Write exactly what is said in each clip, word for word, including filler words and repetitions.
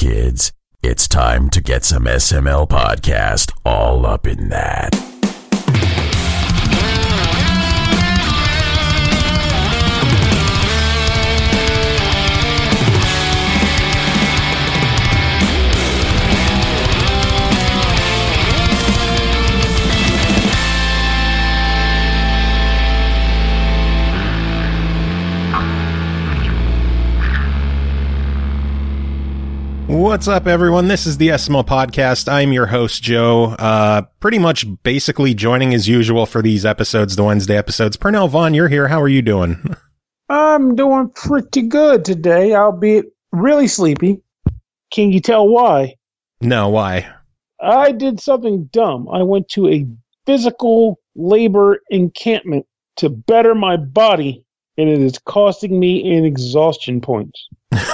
kids. It's time to get some S M L podcast all up in that. What's up, everyone? This is the S M L Podcast. I'm your host, Joe. Uh, pretty much basically joining as usual for these episodes, the Wednesday episodes. Pernell Vaughn, you're here. How are you doing? I'm doing pretty good today, albeit really sleepy. Can you tell why? No, why? I did something dumb. I went to a physical labor encampment to better my body, and it is costing me in exhaustion points.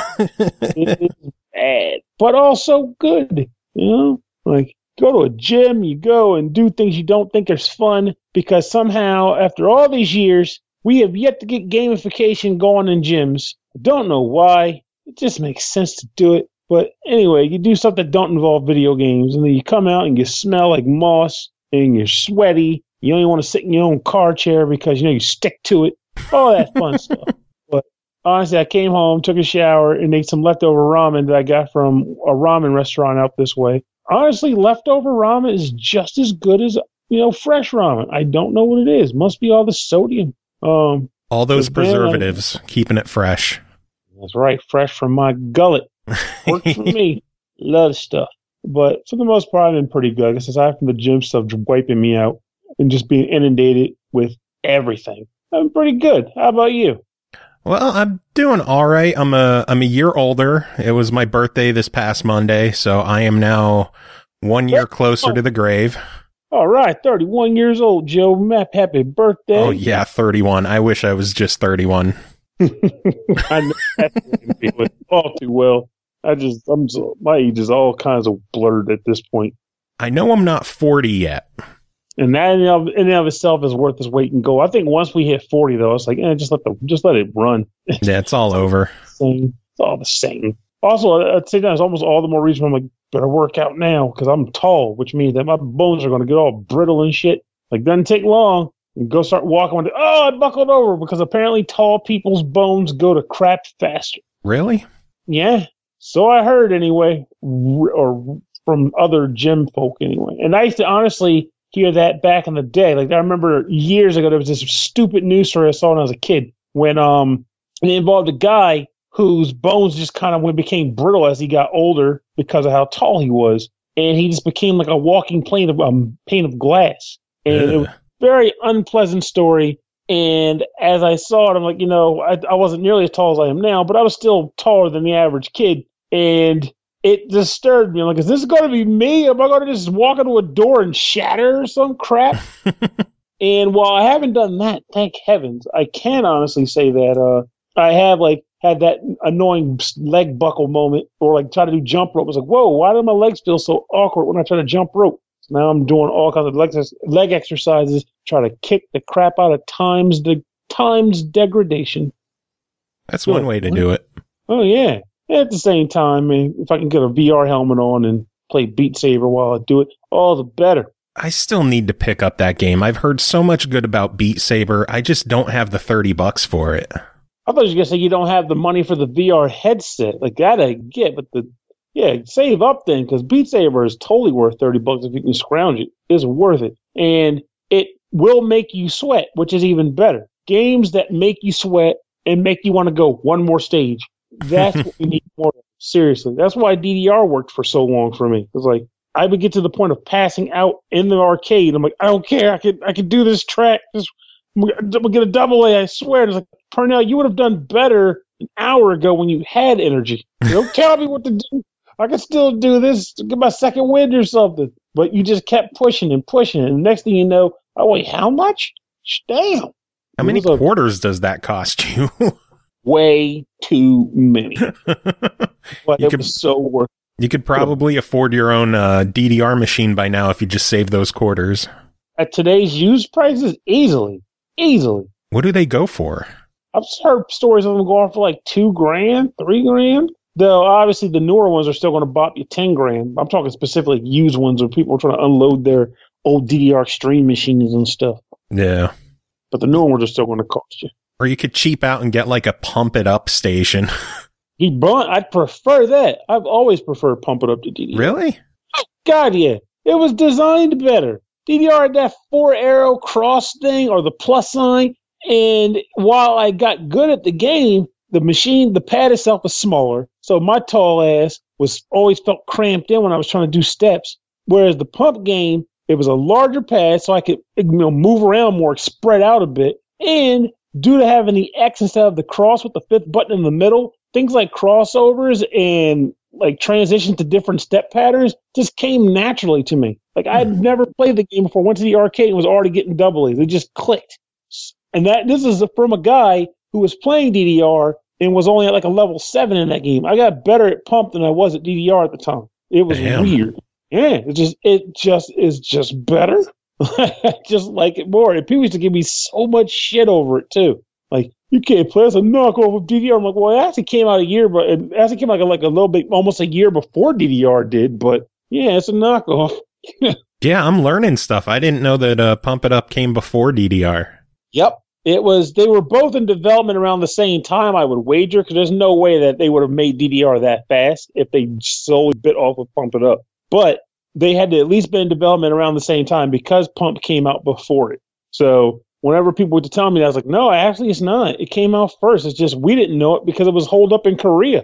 It is bad, but also good. You know, like go to a gym, you go and do things you don't think are fun because somehow, after all these years, we have yet to get gamification going in gyms. I don't know why. It just makes sense to do it. But anyway, you do something that don't involve video games, and then you come out and you smell like moss, and you're sweaty. You only want to sit in your own car chair because you know you stick to it. All that fun stuff. Honestly, I came home, took a shower, and ate some leftover ramen that I got from a ramen restaurant out this way. Honestly, leftover ramen is just as good as, you know, fresh ramen. I don't know what it is. Must be all the sodium. Um, all those preservatives, I, keeping it fresh. That's right, fresh from my gullet. Works for me. Love stuff. But for the most part, I've been pretty good. Aside from the gym stuff wiping me out and just being inundated with everything, I'm pretty good. How about you? Well, I'm doing all right. I'm a I'm a year older. It was my birthday this past Monday, so I am now one year closer to the grave. All right, thirty-one years old, Joe. Matt, happy birthday. Oh, yeah, thirty-one. I wish I was just thirty-one. I know that all too well. I just, I'm so, my age is all kinds of blurred at this point. I know I'm not forty yet. And that in and, of, in and of itself is worth its weight in gold. I think once we hit forty, though, it's like, eh, just let the just let it run. Yeah, it's all over. Same. It's all the same. Also, I'd say that's almost all the more reason I'm like, better work out now because I'm tall, which means that my bones are going to get all brittle and shit. Like, doesn't take long. And go start walking with it. Oh, I buckled over because apparently tall people's bones go to crap faster. Really? Yeah. So I heard anyway, or from other gym folk anyway. And I used to honestly hear that back in the day. Like I remember years ago, there was this stupid news story I saw when I was a kid when um it involved a guy whose bones just kind of became brittle as he got older because of how tall he was, and he just became like a walking pane of um pane of glass. And Ugh. It was a very unpleasant story. And as I saw it, I'm like, you know, I, I wasn't nearly as tall as I am now, but I was still taller than the average kid, and it disturbed me. I'm like, is this going to be me? Am I going to just walk into a door and shatter or some crap? And while I haven't done that, thank heavens, I can honestly say that uh, I have like had that annoying leg buckle moment, or like try to do jump rope. I was like, whoa, why do my legs feel so awkward when I try to jump rope? So now I'm doing all kinds of leg, leg exercises, try to kick the crap out of times the times degradation. That's one way to do it. Oh yeah. At the same time, man, if I can get a V R helmet on and play Beat Saber while I do it, all the better. I still need to pick up that game. I've heard so much good about Beat Saber. I just don't have the thirty bucks for it. I thought you were going to say you don't have the money for the V R headset. Like that I get, but the yeah, save up then, because Beat Saber is totally worth thirty bucks if you can scrounge it. It's worth it. And it will make you sweat, which is even better. Games that make you sweat and make you want to go one more stage. That's what we need more of. Seriously. That's why D D R worked for so long for me. It's like I would get to the point of passing out in the arcade. I'm like, I don't care. I could I could do this track. Just we'll get a double A, I swear. It's like, Pernell, you would have done better an hour ago when you had energy. Don't tell me what to do. I can still do this to get my second win or something. But you just kept pushing and pushing. And next thing you know, oh wait, how much? Damn. How many quarters a- does that cost you? Way too many. But you it could, was so worth it. You could probably afford your own uh, D D R machine by now if you just save those quarters. At today's used prices, easily. Easily. What do they go for? I've heard stories of them going for like two grand, three grand. Though obviously the newer ones are still going to bop you ten grand. I'm talking specifically used ones where people are trying to unload their old D D R Extreme machines and stuff. Yeah. But the newer ones are still going to cost you. Or you could cheap out and get like a Pump It Up station. He blunt. I'd prefer that. I've always preferred Pump It Up to D D R. Really? Oh, God, yeah. It was designed better. D D R had that four arrow cross thing or the plus sign. And while I got good at the game, the machine, the pad itself was smaller. So my tall ass was always felt cramped in when I was trying to do steps. Whereas the pump game, it was a larger pad so I could, you know, move around more, spread out a bit. And due to having the X instead of the cross with the fifth button in the middle, things like crossovers and like transition to different step patterns just came naturally to me. Like I had never played the game before, went to the arcade and was already getting double A's. It just clicked. And that this is from a guy who was playing D D R and was only at like a level seven in that game. I got better at pump than I was at D D R at the time. It was Damn. weird. Yeah, it just it just is just better. I just like it more. And people used to give me so much shit over it too. Like, you can't play as a knockoff of D D R. I'm like, well, it actually came out a year, but it actually came out like a, like a little bit, almost a year before D D R did. But yeah, it's a knockoff. Yeah, I'm learning stuff. I didn't know that uh, Pump It Up came before D D R. Yep. It was, they were both in development around the same time, I would wager, because there's no way that they would have made D D R that fast if they solely bit off of Pump It Up. But they had to at least been in development around the same time because Pump came out before it. So whenever people would tell me that, I was like, no, actually it's not. It came out first. It's just we didn't know it because it was holed up in Korea.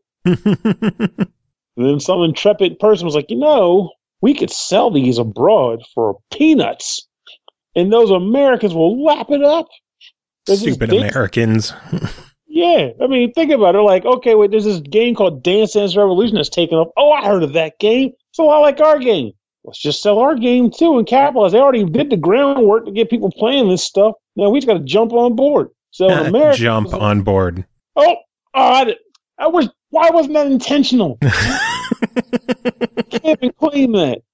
And then some intrepid person was like, you know, we could sell these abroad for peanuts. And those Americans will lap it up. Stupid Americans. Yeah. I mean, think about it. Like, okay, wait, there's this game called Dance Dance Revolution that's taken off. Oh, I heard of that game. It's a lot like our game. Let's just sell our game, too, and capitalize. They already did the groundwork to get people playing this stuff. Now we just got to jump on board. So in America, jump like, on board. Oh, oh I, I was. Why wasn't that intentional? Can't even claim that.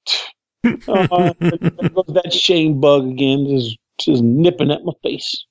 Uh, there goes that shame bug again, just just nipping at my face.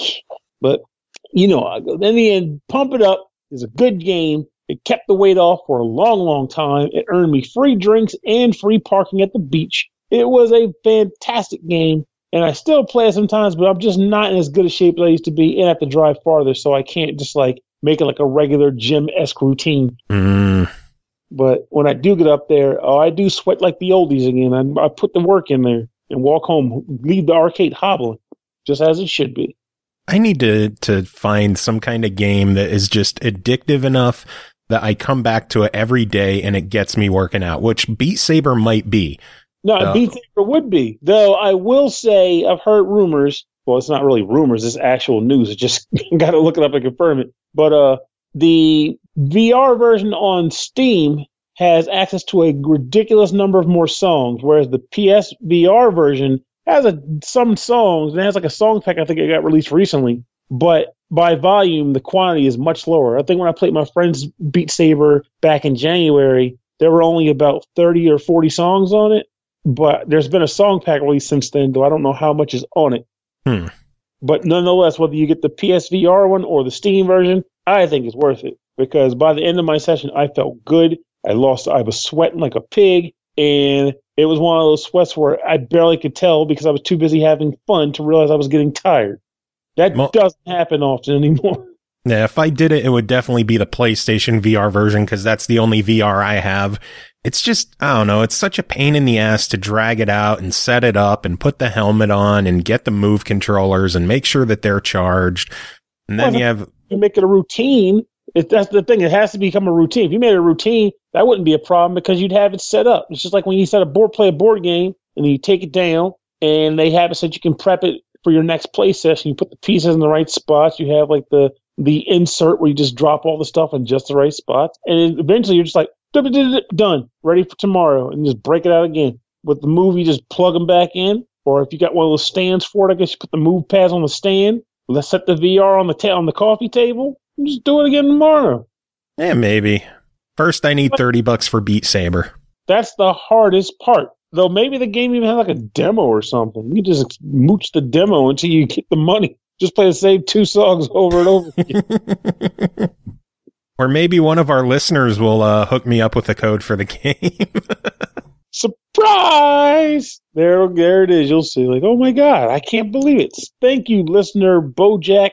But you know, I go. In the end, Pump It Up is a good game. It kept the weight off for a long, long time. It earned me free drinks and free parking at the beach. It was a fantastic game, and I still play it sometimes, but I'm just not in as good a shape as I used to be, and I have to drive farther, so I can't just like make it like a regular gym-esque routine. Mm. But when I do get up there, oh, I do sweat like the oldies again. I, I put the work in there and walk home, leave the arcade hobbling, just as it should be. I need to, to find some kind of game that is just addictive enough that I come back to it every day and it gets me working out, which Beat Saber might be. No, uh, Beat Saber would be. Though I will say I've heard rumors. Well, it's not really rumors. It's actual news. I just got to look it up and confirm it. But uh, the V R version on Steam has access to a ridiculous number of more songs, whereas the P S V R version has a, some songs, and it has like a song pack I think it got released recently. But by volume, the quantity is much lower. I think when I played my friend's Beat Saber back in January, there were only about thirty or forty songs on it. But there's been a song pack released since then, though I don't know how much is on it. Hmm. But nonetheless, whether you get the P S V R one or the Steam version, I think it's worth it. Because by the end of my session, I felt good. I lost, I was sweating like a pig. And it was one of those sweats where I barely could tell because I was too busy having fun to realize I was getting tired. That well, doesn't happen often anymore. Yeah, if I did it, it would definitely be the PlayStation V R version because that's the only V R I have. It's just, I don't know, it's such a pain in the ass to drag it out and set it up and put the helmet on and get the Move controllers and make sure that they're charged. And then well, you have... You make it a routine. If that's the thing, it has to become a routine. If you made it a routine, that wouldn't be a problem because you'd have it set up. It's just like when you set a board, play a board game and then you take it down and they have it so that you can prep it for your next play session. You put the pieces in the right spots. You have like the the insert where you just drop all the stuff in just the right spots. And eventually you're just like, done, ready for tomorrow, and just break it out again. With the Move, you just plug them back in. Or if you got one of those stands for it, I guess you put the Move pads on the stand. Let's set the V R on the ta- on the coffee table. And just do it again tomorrow. Yeah, maybe. First, I need thirty bucks for Beat Saber. That's the hardest part. Though maybe the game even has like a demo or something. You can just mooch the demo until you get the money. Just play the same two songs over and over again. Or maybe one of our listeners will uh, hook me up with a code for the game. Surprise! There, there it is. You'll see. Like, oh my God, I can't believe it. Thank you, listener Bojack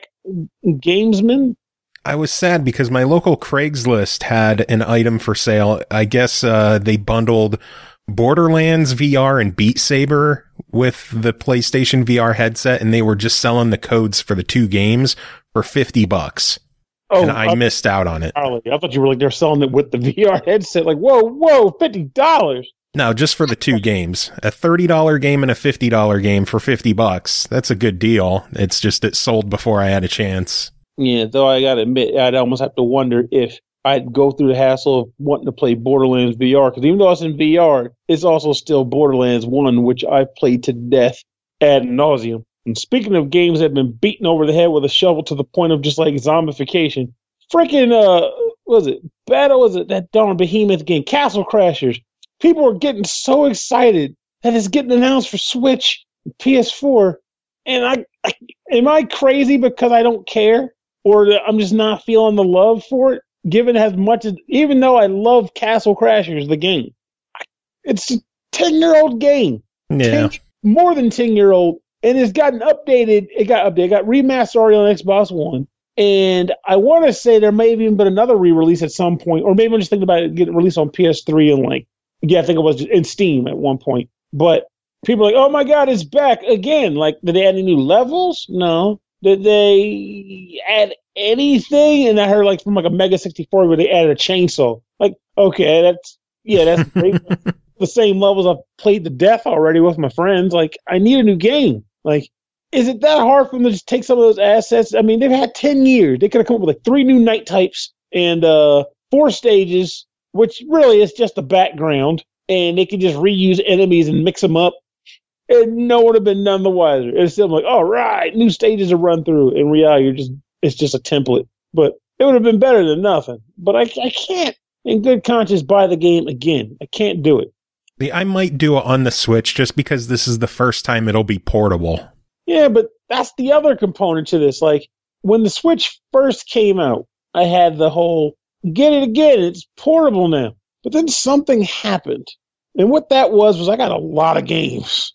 Gamesman. I was sad because my local Craigslist had an item for sale. I guess uh, they bundled Borderlands V R and Beat Saber with the PlayStation V R headset, and they were just selling the codes for the two games for fifty bucks. Oh, and I, I missed out on it. I thought you were like, they're selling it with the V R headset. Like, whoa, whoa, fifty dollars. No, just for the two games. A thirty dollars game and a fifty dollars game for fifty bucks. That's a good deal. It's just it sold before I had a chance. Yeah, though I gotta admit, I'd almost have to wonder if I'd go through the hassle of wanting to play Borderlands V R, because even though it's in V R, it's also still Borderlands one, which I played to death ad nauseum. And speaking of games that have been beaten over the head with a shovel to the point of just like zombification, freaking, uh, what was it? Battle, was it that darn behemoth game, Castle Crashers? People are getting so excited that it's getting announced for Switch, P S four, and I, I am I crazy because I don't care? Or I'm just not feeling the love for it, given as much as, even though I love Castle Crashers, the game. It's a ten-year-old game. Yeah. ten, more than ten-year-old, and it's gotten updated. It got updated. It got remastered already on Xbox One. And I want to say there may have even been another re-release at some point, or maybe I'm just thinking about it getting released on P S three and like, yeah, I think it was in Steam at one point. But people are like, oh my God, it's back again. Like, did they add any new levels? No. Did they add anything? And I heard like from like a Mega sixty-four where they added a chainsaw. Like, okay, that's, yeah, that's great. The same levels I've played to death already with my friends. Like, I need a new game. Like, is it that hard for them to just take some of those assets? I mean, they've had ten years. They could have come up with like three new night types and uh, four stages, which really is just the background. And they could just reuse enemies and mix them up. And no one would have been none the wiser. It's still like, all right, new stages to run through. In reality, you're just it's just a template. But it would have been better than nothing. But I, I can't, in good conscience, buy the game again. I can't do it. I might do it on the Switch just because this is the first time it'll be portable. Yeah, but that's the other component to this. Like, when the Switch first came out, I had the whole, get it again, it's portable now. But then something happened. And what that was, was I got a lot of games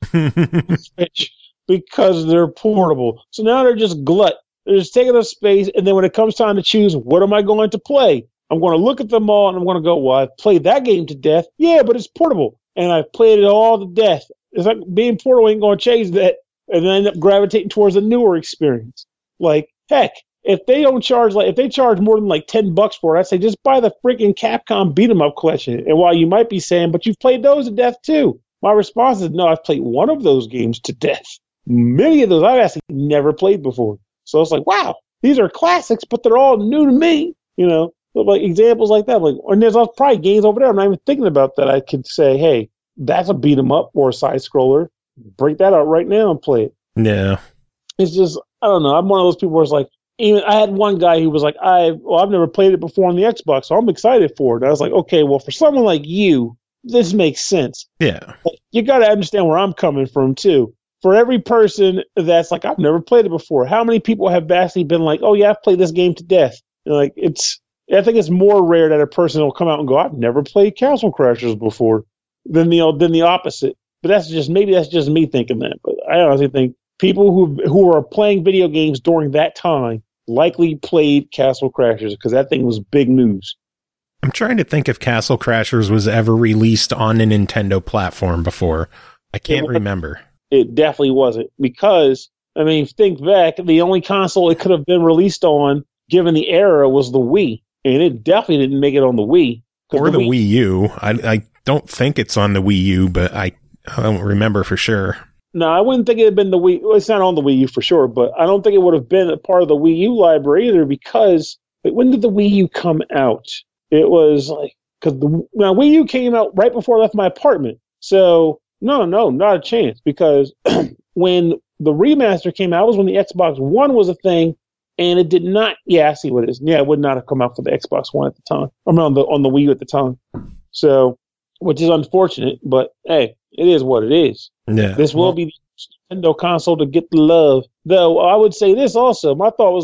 because they're portable. So now they're just glut. They're just taking up space. And then when it comes time to choose, what am I going to play? I'm going to look at them all and I'm going to go, well, I've played that game to death. Yeah, but it's portable. And I've played it all to death. It's like being portable ain't going to change that. And then I end up gravitating towards a newer experience. Like, heck, if they don't charge, like, if they charge more than like ten bucks for it, I'd say just buy the freaking Capcom Beat 'em Up collection. And while you might be saying, but you've played those to death too, my response is, no, I've played one of those games to death. Many of those I've actually never played before. So it's like, wow, these are classics, but they're all new to me. You know, like examples like that. Like, and there's probably games over there I'm not even thinking about that I could say, hey, that's a beat 'em up or a side scroller. Break that out right now and play it. Yeah. It's just, I don't know. I'm one of those people where it's like, even I had one guy who was like, I, well, I've never played it before on the Xbox, so I'm excited for it. And I was like, okay, well, for someone like you, this makes sense. Yeah. Like, you got to understand where I'm coming from, too. For every person that's like, I've never played it before, how many people have actually been like, oh, yeah, I've played this game to death? And like, it's, I think it's more rare that a person will come out and go, I've never played Castle Crashers before than the, than the opposite. But that's just, maybe that's just me thinking that. But I honestly think people who who are playing video games during that time likely played Castle Crashers because that thing was big news. I'm trying to think if Castle Crashers was ever released on a Nintendo platform before. I can't it remember. It definitely wasn't because, I mean, think back, the only console it could have been released on, given the era, was the Wii. And it definitely didn't make it on the Wii. Or the, the Wii, Wii U. I, I don't think it's on the Wii U, but I, I don't remember for sure. No, I wouldn't think it had been the Wii. Well, it's not on the Wii U for sure, but I don't think it would have been a part of the Wii U library either because like, when did the Wii U come out? It was like, because the now, Wii U came out right before I left my apartment. So, no, no, not a chance because when the remaster came out, it was when the Xbox One was a thing and it did not, yeah, I see what it is. Yeah, it would not have come out for the Xbox One at the time. I mean, on the, on the Wii U at the time. So, which is unfortunate, but hey, it is what it is. Yeah. This will well, be the Nintendo console to get the love. Though I would say this also. My thought was like,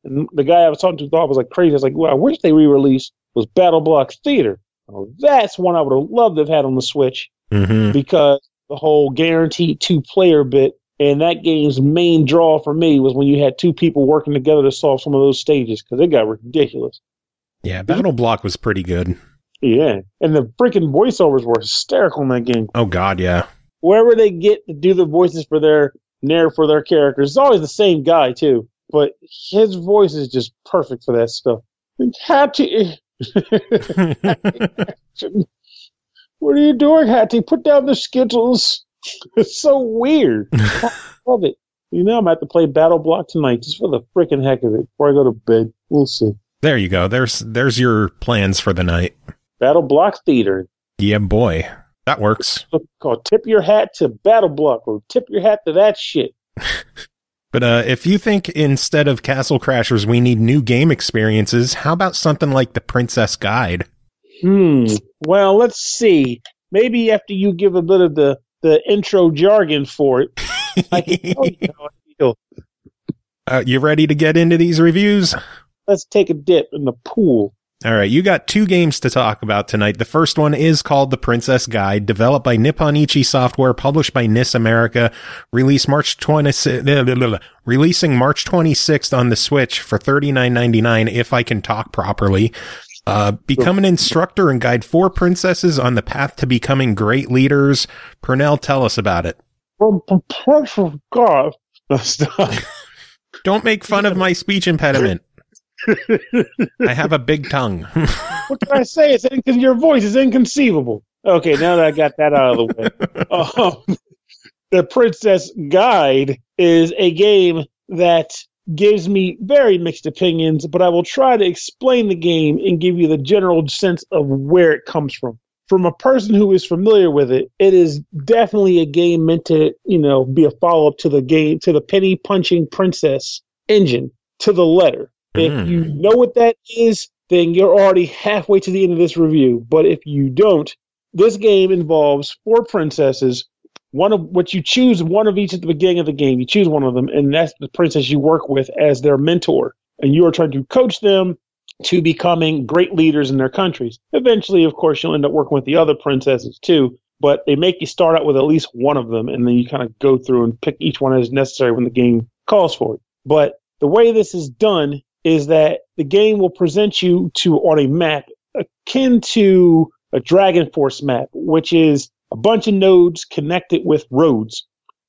And the guy I was talking to thought was like crazy. I was like, well, I wish they re-released was Battle Block Theater. Oh, that's one I would have loved to have had on the Switch Mm-hmm. because the whole guaranteed two-player bit, and that game's main draw for me was when you had two people working together to solve some of those stages because it got ridiculous. Yeah, Battle Block was pretty good. Yeah, and the freaking voiceovers were hysterical in that game. Oh, God, yeah. Wherever they get to do the voices for their narrative for their characters, it's always the same guy, too. But his voice is just perfect for that stuff. Hattie, what are you doing, Hattie? Put down the Skittles. It's so weird. I love it. You know, I'm going to have to play Battle Block tonight just for the freaking heck of it before I go to bed. We'll see. There you go. There's there's your plans for the night. Battle Block Theater. Yeah, boy. That works. Called Tip Your Hat to Battle Block or Tip Your Hat to that shit. But uh, if you think instead of Castle Crashers we need new game experiences, how about something like The Princess Guide? Hmm. Well, let's see. Maybe after you give a bit of the, the intro jargon for it, I can tell you how I feel. Uh, you ready to get into these reviews? Let's take a dip in the pool. All right, you got two games to talk about tonight. The first one is called The Princess Guide, developed by Nippon Ichi Software, published by N I S America, released March twentieth, releasing March twenty-sixth on the Switch for thirty-nine ninety-nine, if I can talk properly. Uh, become an instructor and guide four princesses on the path to becoming great leaders. Purnell, tell us about it. From the Princess Guide. Stop. Don't make fun of my speech impediment. I have a big tongue. What can I say? It's in, your voice is inconceivable. Okay, now that I got that out of the way. Um, the Princess Guide is a game that gives me very mixed opinions, but I will try to explain the game and give you the general sense of where it comes from. From a person who is familiar with it, it is definitely a game meant to, you know, be a follow-up to the game, to the penny punching princess engine, to the letter. If you know what that is, then you're already halfway to the end of this review. But if you don't, this game involves four princesses, one of which you choose one of each at the beginning of the game. You choose one of them, and that's the princess you work with as their mentor. And you are trying to coach them to becoming great leaders in their countries. Eventually, of course, you'll end up working with the other princesses too, but they make you start out with at least one of them, and then you kind of go through and pick each one as necessary when the game calls for it. But the way this is done is that the game will present you to on a map akin to a Dragon Force map, which is a bunch of nodes connected with roads.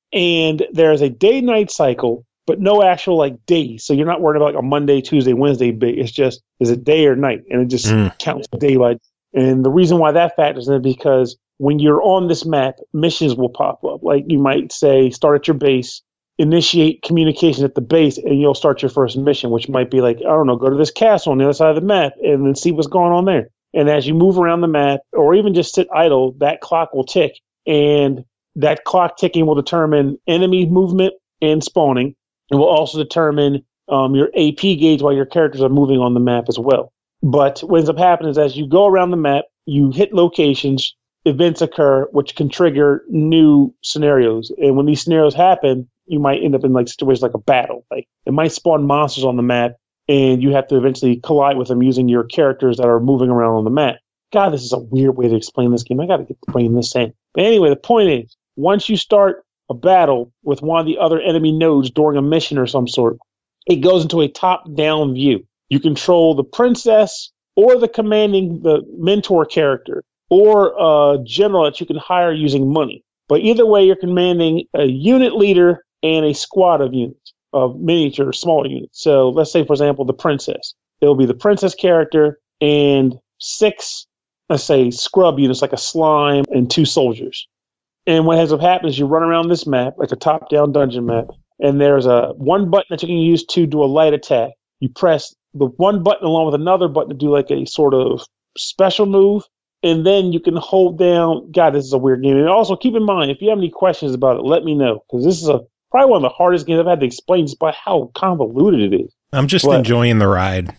And there's a day-night cycle, but no actual like days. So you're not worried about like a Monday, Tuesday, Wednesday bit. It's just, is it day or night? And it just mm. counts day by day. And the reason why that factors in is because when you're on this map, missions will pop up. Like you might say, start at your base, initiate communication at the base, and you'll start your first mission, which might be like, I don't know, go to this castle on the other side of the map and then see what's going on there. And as you move around the map, or even just sit idle, that clock will tick, and that clock ticking will determine enemy movement and spawning. It will also determine um, your A P gauge while your characters are moving on the map as well. But what ends up happening is as you go around the map, you hit locations, events occur, which can trigger new scenarios. And when these scenarios happen, you might end up in like situations like a battle. Like it might spawn monsters on the map, and you have to eventually collide with them using your characters that are moving around on the map. God, this is a weird way to explain this game. I got to get the brain this in. But anyway, the point is, once you start a battle with one of the other enemy nodes during a mission or some sort, it goes into a top-down view. You control the princess or the commanding, the mentor character, or a general that you can hire using money. But either way, you're commanding a unit leader and a squad of units, of miniature, smaller units. So let's say, for example, the princess. It'll be the princess character and six, let's say, scrub units like a slime and two soldiers. And what ends up happening is you run around this map, like a top-down dungeon map, and there's a one button that you can use to do a light attack. You press the one button along with another button to do like a sort of special move, and then you can hold down. God, this is a weird game. And also keep in mind, if you have any questions about it, let me know, because this is a probably one of the hardest games I've had to explain just by how convoluted it is. I'm just but, enjoying the ride.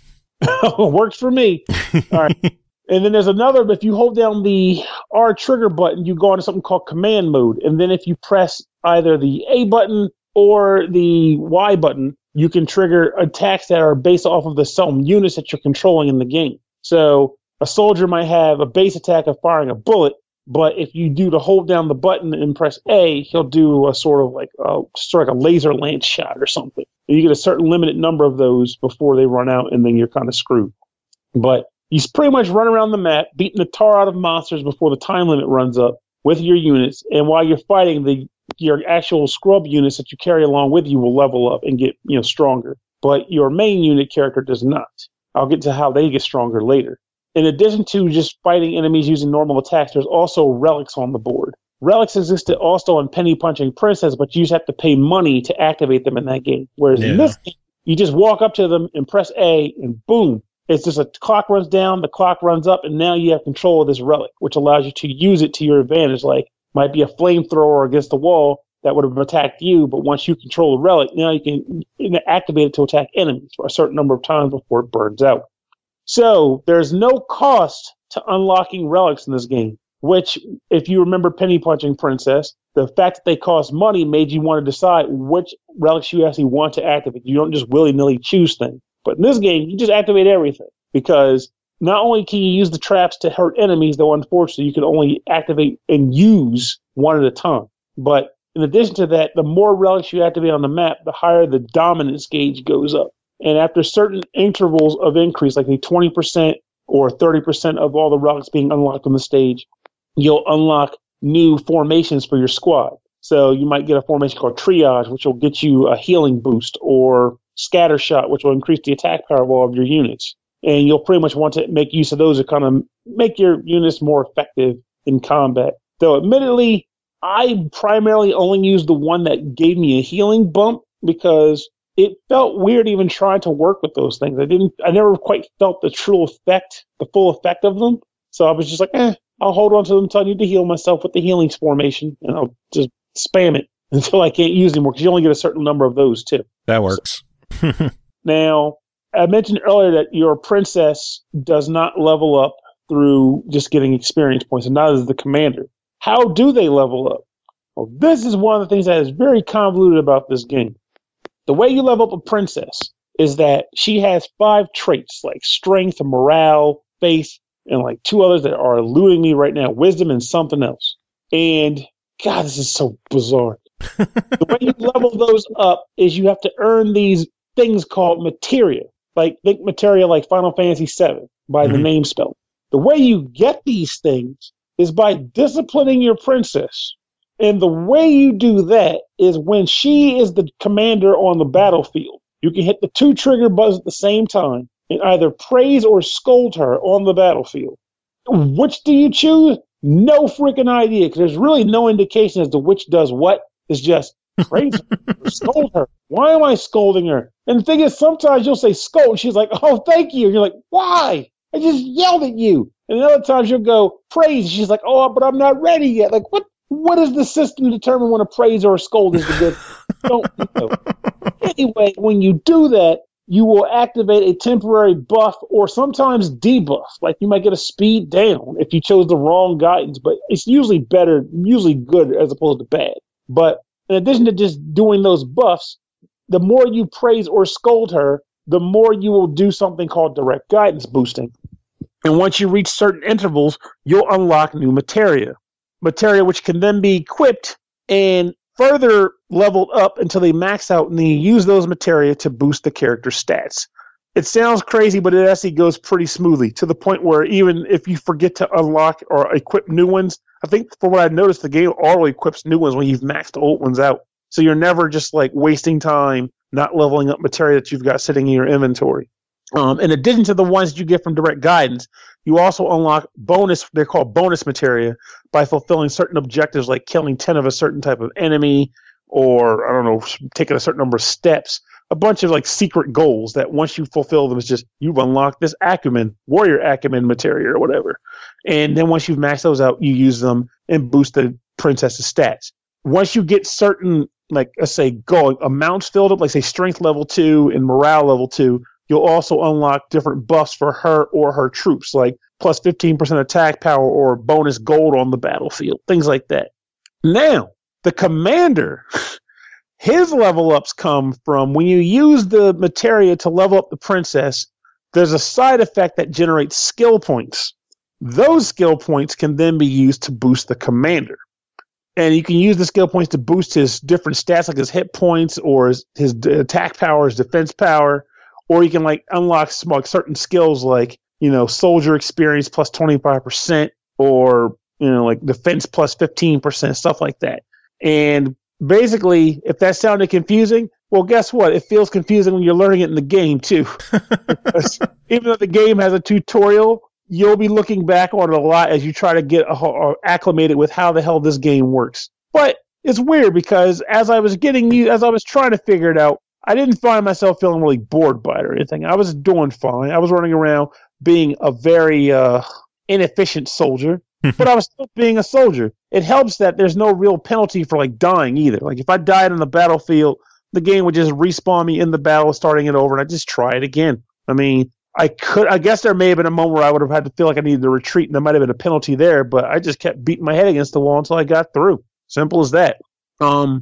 Works for me. All right. And then there's another, if you hold down the R trigger button, you go into something called command mode. And then if you press either the A button or the Y button, you can trigger attacks that are based off of the some units that you're controlling in the game. So a soldier might have a base attack of firing a bullet, but if you do to hold down the button and press A, he'll do a sort of like a, sort of like a laser lance shot or something. And you get a certain limited number of those before they run out, and then you're kind of screwed. But you pretty much run around the map, beating the tar out of monsters before the time limit runs up with your units. And while you're fighting, the your actual scrub units that you carry along with you will level up and get, you know, stronger. But your main unit character does not. I'll get to how they get stronger later. In addition to just fighting enemies using normal attacks, there's also relics on the board. Relics existed also in Penny Punching Princess, but you just have to pay money to activate them in that game. Whereas yeah. in this game, you just walk up to them and press A, and boom. It's just a clock runs down, the clock runs up, and now you have control of this relic, which allows you to use it to your advantage. Like, might be a flamethrower against the wall that would have attacked you, but once you control the relic, now you can activate it to attack enemies for a certain number of times before it burns out. So there's no cost to unlocking relics in this game, which, if you remember Penny Punching Princess, the fact that they cost money made you want to decide which relics you actually want to activate. You don't just willy-nilly choose things. But in this game, you just activate everything, because not only can you use the traps to hurt enemies, though unfortunately you can only activate and use one at a time. But in addition to that, the more relics you activate on the map, the higher the dominance gauge goes up. And after certain intervals of increase, like twenty percent or thirty percent of all the relics being unlocked on the stage, you'll unlock new formations for your squad. So you might get a formation called Triage, which will get you a healing boost, or Scatter Shot, which will increase the attack power of all of your units. And you'll pretty much want to make use of those to kind of make your units more effective in combat. Though, admittedly, I primarily only used the one that gave me a healing bump, because it felt weird even trying to work with those things. I didn't, I never quite felt the true effect, the full effect of them. So I was just like, eh, I'll hold on to them until I need to heal myself with the healing formation, and I'll just spam it until I can't use anymore, because you only get a certain number of those too. That works. So, now, I mentioned earlier that your princess does not level up through just getting experience points, and neither does the commander. How do they level up? Well, this is one of the things that is very convoluted about this game. The way you level up a princess is that she has five traits, like strength, morale, faith, and like two others that are eluding me right now, wisdom and something else. And God, this is so bizarre. The way you level those up is you have to earn these things called materia. Like, think materia like Final Fantasy seven by mm-hmm. the name spell. The way you get these things is by disciplining your princess. And the way you do that is when she is the commander on the battlefield. You can hit the two trigger buttons at the same time and either praise or scold her on the battlefield. Which do you choose? No freaking idea, because there's really no indication as to which does what. It's just praise her or scold her. Why am I scolding her? And the thing is, sometimes you'll say scold, and she's like, oh, thank you. And you're like, why? I just yelled at you. And other times you'll go praise. She's like, oh, but I'm not ready yet. Like, what? What does the system determine when a praise or a scold is the good? Don't know. Anyway, when you do that, you will activate a temporary buff or sometimes debuff. Like, you might get a speed down if you chose the wrong guidance, but it's usually better, usually good as opposed to bad. But in addition to just doing those buffs, the more you praise or scold her, the more you will do something called direct guidance boosting. And once you reach certain intervals, you'll unlock new materia. Materia which can then be equipped and further leveled up until they max out, and then you use those materia to boost the character's stats. It sounds crazy, but it actually goes pretty smoothly, to the point where even if you forget to unlock or equip new ones, I think from what I've noticed, the game already equips new ones when you've maxed old ones out. So you're never just like wasting time not leveling up materia that you've got sitting in your inventory. Um, in addition to the ones that you get from direct guidance, you also unlock bonus, they're called bonus materia, by fulfilling certain objectives like killing ten of a certain type of enemy, or, I don't know, taking a certain number of steps. A bunch of like secret goals that once you fulfill them, it's just you've unlocked this acumen, warrior acumen materia or whatever. And then once you've maxed those out, you use them and boost the princess's stats. Once you get certain, like, let's say, goal amounts filled up, like, say, strength level two and morale level two, you'll also unlock different buffs for her or her troops, like plus fifteen percent attack power or bonus gold on the battlefield, things like that. Now, the commander, His level ups come from when you use the materia to level up the princess, there's a side effect that generates skill points. Those skill points can then be used to boost the commander. And you can use the skill points to boost his different stats, like his hit points or his, his attack power, his defense power, or you can like unlock small, like, certain skills like, you know, soldier experience plus twenty-five percent or, you know, like defense plus fifteen percent, stuff like that. And basically, if that sounded confusing, well, guess what? It feels confusing when you're learning it in the game, too. Even though the game has a tutorial, you'll be looking back on it a lot as you try to get uh, acclimated with how the hell this game works. But it's weird because as I was getting you, as I was trying to figure it out, I didn't find myself feeling really bored by it or anything. I was doing fine. I was running around being a very uh, inefficient soldier. But I was still being a soldier. It helps that there's no real penalty for like dying either. Like if I died on the battlefield, the game would just respawn me in the battle, starting it over, and I just try it again. I mean, I could. I guess there may have been a moment where I would have had to feel like I needed to retreat, and there might have been a penalty there. But I just kept beating my head against the wall until I got through. Simple as that. Um,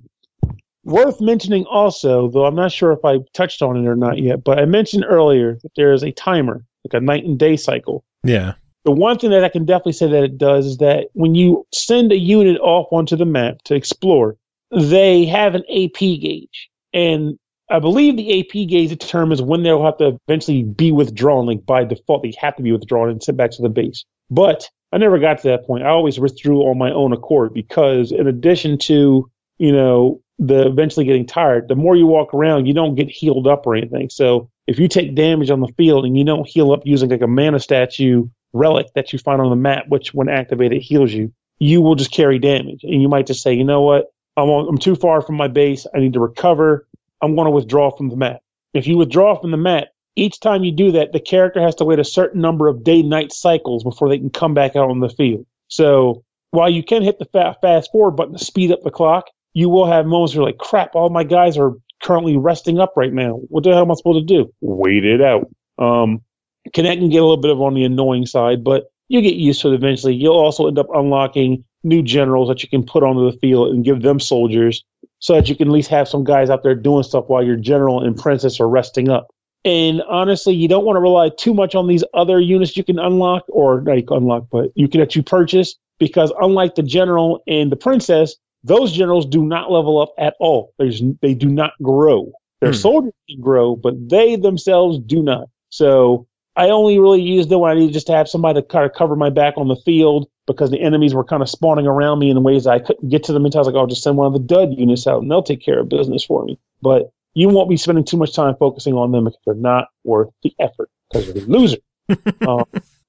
worth mentioning also, though I'm not sure if I touched on it or not yet, but I mentioned earlier that there is a timer, like a night and day cycle. Yeah. The one thing that I can definitely say that it does is that when you send a unit off onto the map to explore, they have an A P gauge. And I believe the A P gauge determines when they'll have to eventually be withdrawn. Like by default, they have to be withdrawn and sent back to the base. But I never got to that point. I always withdrew on my own accord because in addition to, you know, the eventually getting tired, the more you walk around, you don't get healed up or anything. So if you take damage on the field and you don't heal up using like a mana statue relic that you find on the map, which when activated heals you, you will just carry damage. And you might just say, you know what, I'm, on, I'm too far from my base. I need to recover. I'm going to withdraw from the map. If you withdraw from the map, each time you do that, the character has to wait a certain number of day-night cycles before they can come back out on the field. So while you can hit the fa- fast forward button to speed up the clock, you will have moments where you're like, crap, all my guys are currently resting up right now. What the hell am I supposed to do? Wait it out. Um, Connect can get a little bit of on the annoying side, but you get used to it eventually. You'll also end up unlocking new generals that you can put onto the field and give them soldiers so that you can at least have some guys out there doing stuff while your general and princess are resting up. And honestly, you don't want to rely too much on these other units you can unlock, or not you can unlock, but you can that you purchase, because unlike the general and the princess, those generals do not level up at all. There's, they do not grow. Their hmm. soldiers can grow, but they themselves do not. So I only really used them when I needed just to have somebody to kind of cover my back on the field because the enemies were kind of spawning around me in ways I couldn't get to them until I was like, I'll just send one of the dud units out and they'll take care of business for me. But you won't be spending too much time focusing on them if they're not worth the effort because you're a loser. um,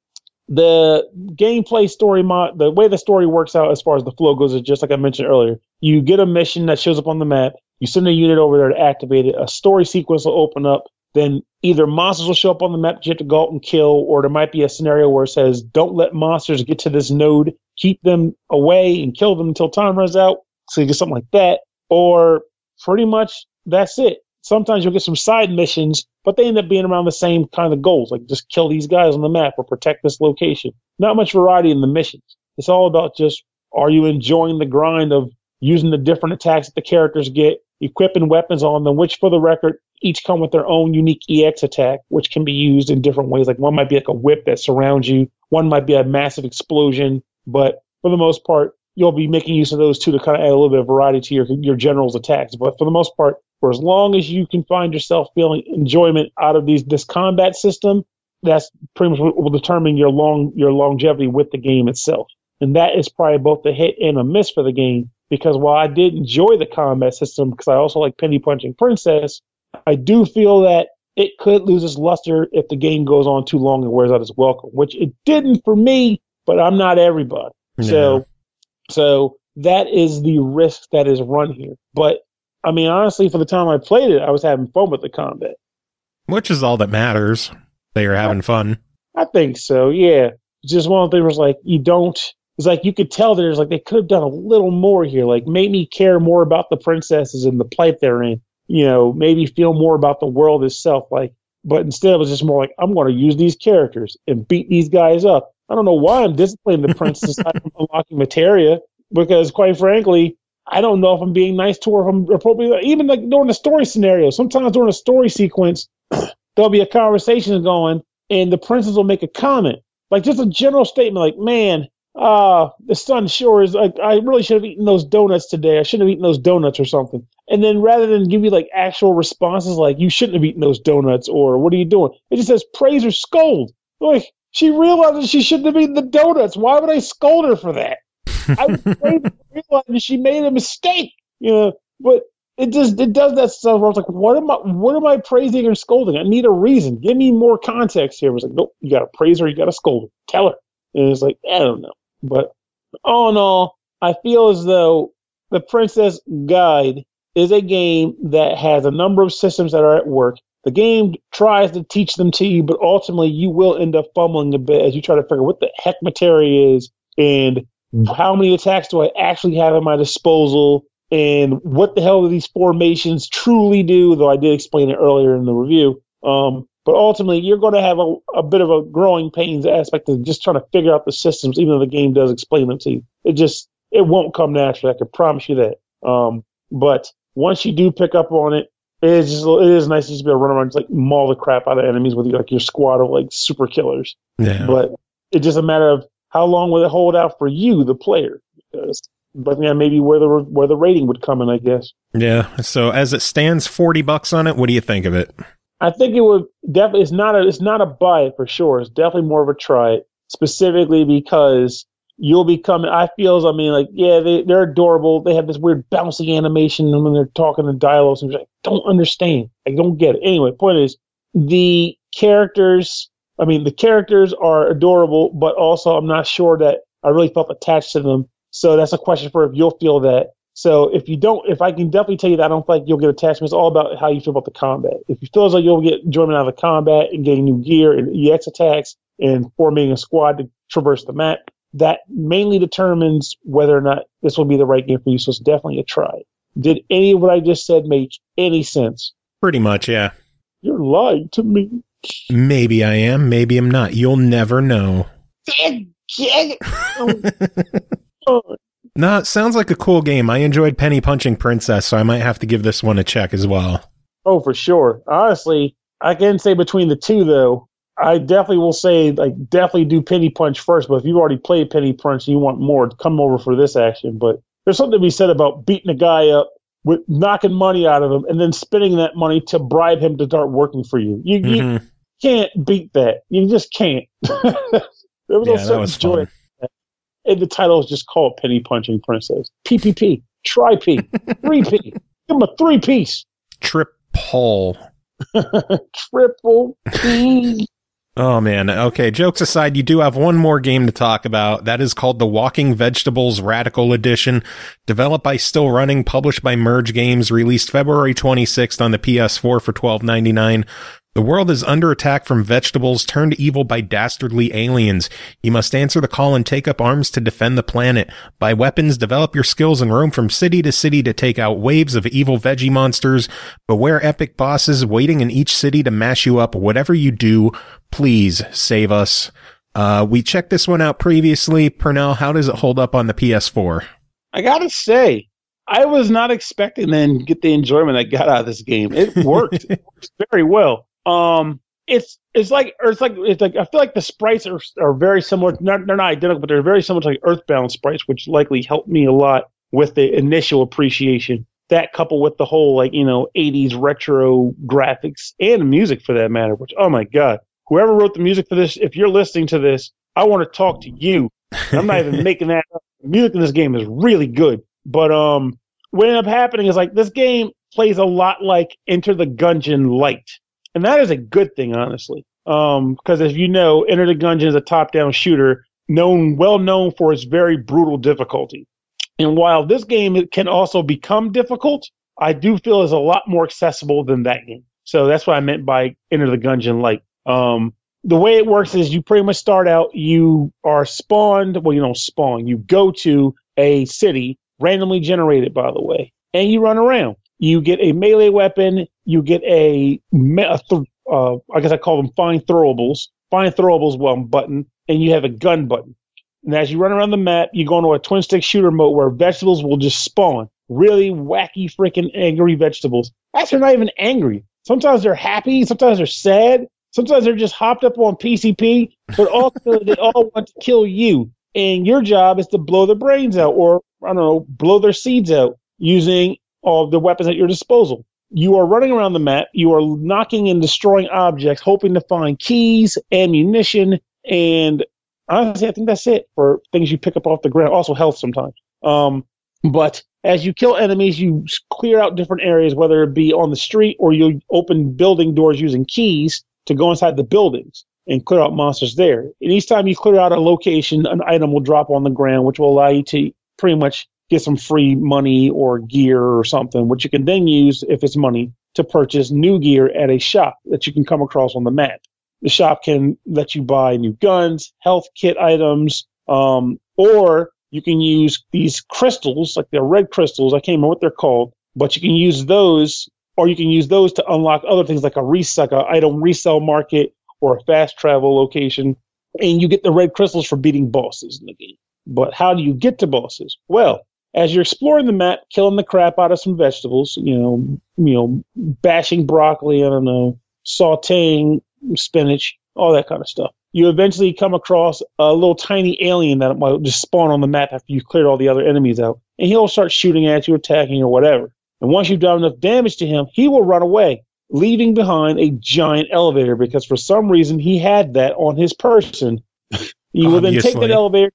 the gameplay story mod, the way the story works out as far as the flow goes is just like I mentioned earlier. You get a mission that shows up on the map. You send a unit over there to activate it. A story sequence will open up. Then either monsters will show up on the map that you have to go out and kill, or there might be a scenario where it says, don't let monsters get to this node. Keep them away and kill them until time runs out. So you get something like that. Or pretty much that's it. Sometimes you'll get some side missions, but they end up being around the same kind of goals, like just kill these guys on the map or protect this location. Not much variety in the missions. It's all about just, are you enjoying the grind of using the different attacks that the characters get, equipping weapons on them, which for the record, each come with their own unique E X attack, which can be used in different ways. Like one might be like a whip that surrounds you. One might be a massive explosion. But for the most part, you'll be making use of those two to kind of add a little bit of variety to your, your general's attacks. But for the most part, for as long as you can find yourself feeling enjoyment out of these this combat system, that's pretty much what will determine your long your longevity with the game itself. And that is probably both a hit and a miss for the game, because while I did enjoy the combat system, because I also like penny punching Princess, I do feel that it could lose its luster if the game goes on too long and wears out its welcome, which it didn't for me, but I'm not everybody. Yeah. So, so that is the risk that is run here. But I mean, honestly, for the time I played it, I was having fun with the combat. Which is all that matters. That you're having fun. I think so, yeah. It's just one of the things where it's like, you don't, it's like you could tell that there's like, they could have done a little more here. Like, made me care more about the princesses and the plight they're in. You know, maybe feel more about the world itself. Like, but instead it was just more like, I'm going to use these characters and beat these guys up. I don't know why I'm disciplining the princess aside from unlocking materia, because quite frankly, I don't know if I'm being nice to her, if I'm appropriate. Even like during the story scenario, sometimes during a story sequence, there'll be a conversation going, and the princess will make a comment, like just a general statement, like, "Man, uh, the sun sure is like I really should have eaten those donuts today. I shouldn't have eaten those donuts or something." And then rather than give you like actual responses, like "You shouldn't have eaten those donuts" or "What are you doing?" it just says praise or scold. Like she realizes she shouldn't have eaten the donuts. Why would I scold her for that? I was realizing she made a mistake, you know. But it just it does that stuff where I was like, what am I what am I praising or scolding? I need a reason. Give me more context here. It was like, nope, you gotta praise her, you gotta scold her. Tell her. And it's like, I don't know. But all in all, I feel as though the Princess Guide is a game that has a number of systems that are at work. The game tries to teach them to you, but ultimately you will end up fumbling a bit as you try to figure what the heck materia is and how many attacks do I actually have at my disposal, and what the hell do these formations truly do, though I did explain it earlier in the review. Um, but ultimately, you're going to have a, a bit of a growing pains aspect of just trying to figure out the systems, even though the game does explain them to you. It just, it won't come naturally. I can promise you that. Um, but once you do pick up on it, it is just, it is nice to just be able to run around and just like maul the crap out of enemies with like your squad of like super killers. Yeah. But it's just a matter of how long will it hold out for you, the player? Because, but yeah, maybe where the where the rating would come in, I guess. Yeah. So as it stands, forty bucks on it. What do you think of it? I think it would definitely. It's not a. It's not a buy it for sure. It's definitely more of a try it, specifically because you'll be coming. I feel. I mean, like, yeah, they they're adorable. They have this weird bouncy animation when they're talking in dialogue. And I don't understand. I don't get it. Anyway, point is the characters. I mean, the characters are adorable, but also I'm not sure that I really felt attached to them. So that's a question for if you'll feel that. So if you don't, if I can definitely tell you that I don't feel like you'll get attachment, it's all about how you feel about the combat. If you feel as though you'll get enjoyment out of the combat and getting new gear and E X attacks and forming a squad to traverse the map, that mainly determines whether or not this will be the right game for you. So it's definitely a try. Did any of what I just said make any sense? Pretty much, yeah. You're lying to me. Maybe I am, maybe I'm not. You'll never know. No, it sounds like a cool game. I enjoyed Penny Punching Princess, so I might have to give this one a check as well. Oh, for sure. Honestly, I can say between the two, though, I definitely will say, like, definitely do Penny Punch first, but if you've already played Penny Punch and you want more, come over for this action. But there's something to be said about beating a guy up, with knocking money out of him, and then spending that money to bribe him to start working for you. You, mm-hmm. you can't beat that. You just can't. there was yeah, no that was joy. fun. And the title is just called Penny Punching Princess. P P P. Try P. three P. Give him a three piece. Triple. Triple P. Oh, man. Okay, jokes aside, you do have one more game to talk about. That is called The Walking Vegetables Radical Edition. Developed by Still Running, published by Merge Games, released February twenty-sixth on the P S four for twelve ninety-nine. The world is under attack from vegetables turned evil by dastardly aliens. You must answer the call and take up arms to defend the planet. Buy weapons, develop your skills, and roam from city to city to take out waves of evil veggie monsters. Beware epic bosses waiting in each city to mash you up. Whatever you do, please save us. Uh, we checked this one out previously. Pernell, how does it hold up on the P S four? I gotta say, I was not expecting to get the enjoyment I got out of this game. It worked. It works very well. Um, it's it's like it's like it's like I feel like the sprites are are very similar. Not, they're not identical, but they're very similar to like Earthbound sprites, which likely helped me a lot with the initial appreciation. That coupled with the whole like you know eighties retro graphics and music for that matter. Which oh my god, whoever wrote the music for this, if you're listening to this, I want to talk to you. I'm not even making that up. The music in this game is really good. But um, what ended up happening is like this game plays a lot like Enter the Gungeon Light. And that is a good thing, honestly, um, because as you know, Enter the Gungeon is a top-down shooter, known well known for its very brutal difficulty. And while this game can also become difficult, I do feel is a lot more accessible than that game. So that's what I meant by Enter the Gungeon Light. Um, the way it works is you pretty much start out, you are spawned. Well, you don't spawn. You go to a city, randomly generated, by the way, and you run around. You get a melee weapon. You get a, a th- uh, I guess I call them find throwables. Find throwables one button, and you have a gun button. And as you run around the map, you go into a twin stick shooter mode where vegetables will just spawn. really wacky, freaking angry vegetables. Actually, they're not even angry. Sometimes they're happy. Sometimes they're sad. Sometimes they're just hopped up on P C P. But also, they all want to kill you. And your job is to blow their brains out, or, I don't know, blow their seeds out using all the weapons at your disposal. You are running around the map. You are knocking and destroying objects, hoping to find keys, ammunition, and honestly, I think that's it for things you pick up off the ground. Also, health sometimes. Um, but as you kill enemies, you clear out different areas, whether it be on the street or you open building doors using keys to go inside the buildings and clear out monsters there. And each time you clear out a location, an item will drop on the ground, which will allow you to pretty much get some free money or gear or something, which you can then use, if it's money, to purchase new gear at a shop that you can come across on the map. The shop can let you buy new guns, health kit items, um, or you can use these crystals, like they're red crystals. I can't remember what they're called, but you can use those, or you can use those to unlock other things like a resell, like a item resale market or a fast travel location, and you get the red crystals for beating bosses in the game. But how do you get to bosses? Well, as you're exploring the map, killing the crap out of some vegetables, you know, you know, bashing broccoli, I don't know, sautéing spinach, all that kind of stuff. You eventually come across a little tiny alien that might just spawn on the map after you've cleared all the other enemies out, and he'll start shooting at you, attacking, or whatever. And once you've done enough damage to him, he will run away, leaving behind a giant elevator, because for some reason he had that on his person. You will then take that elevator,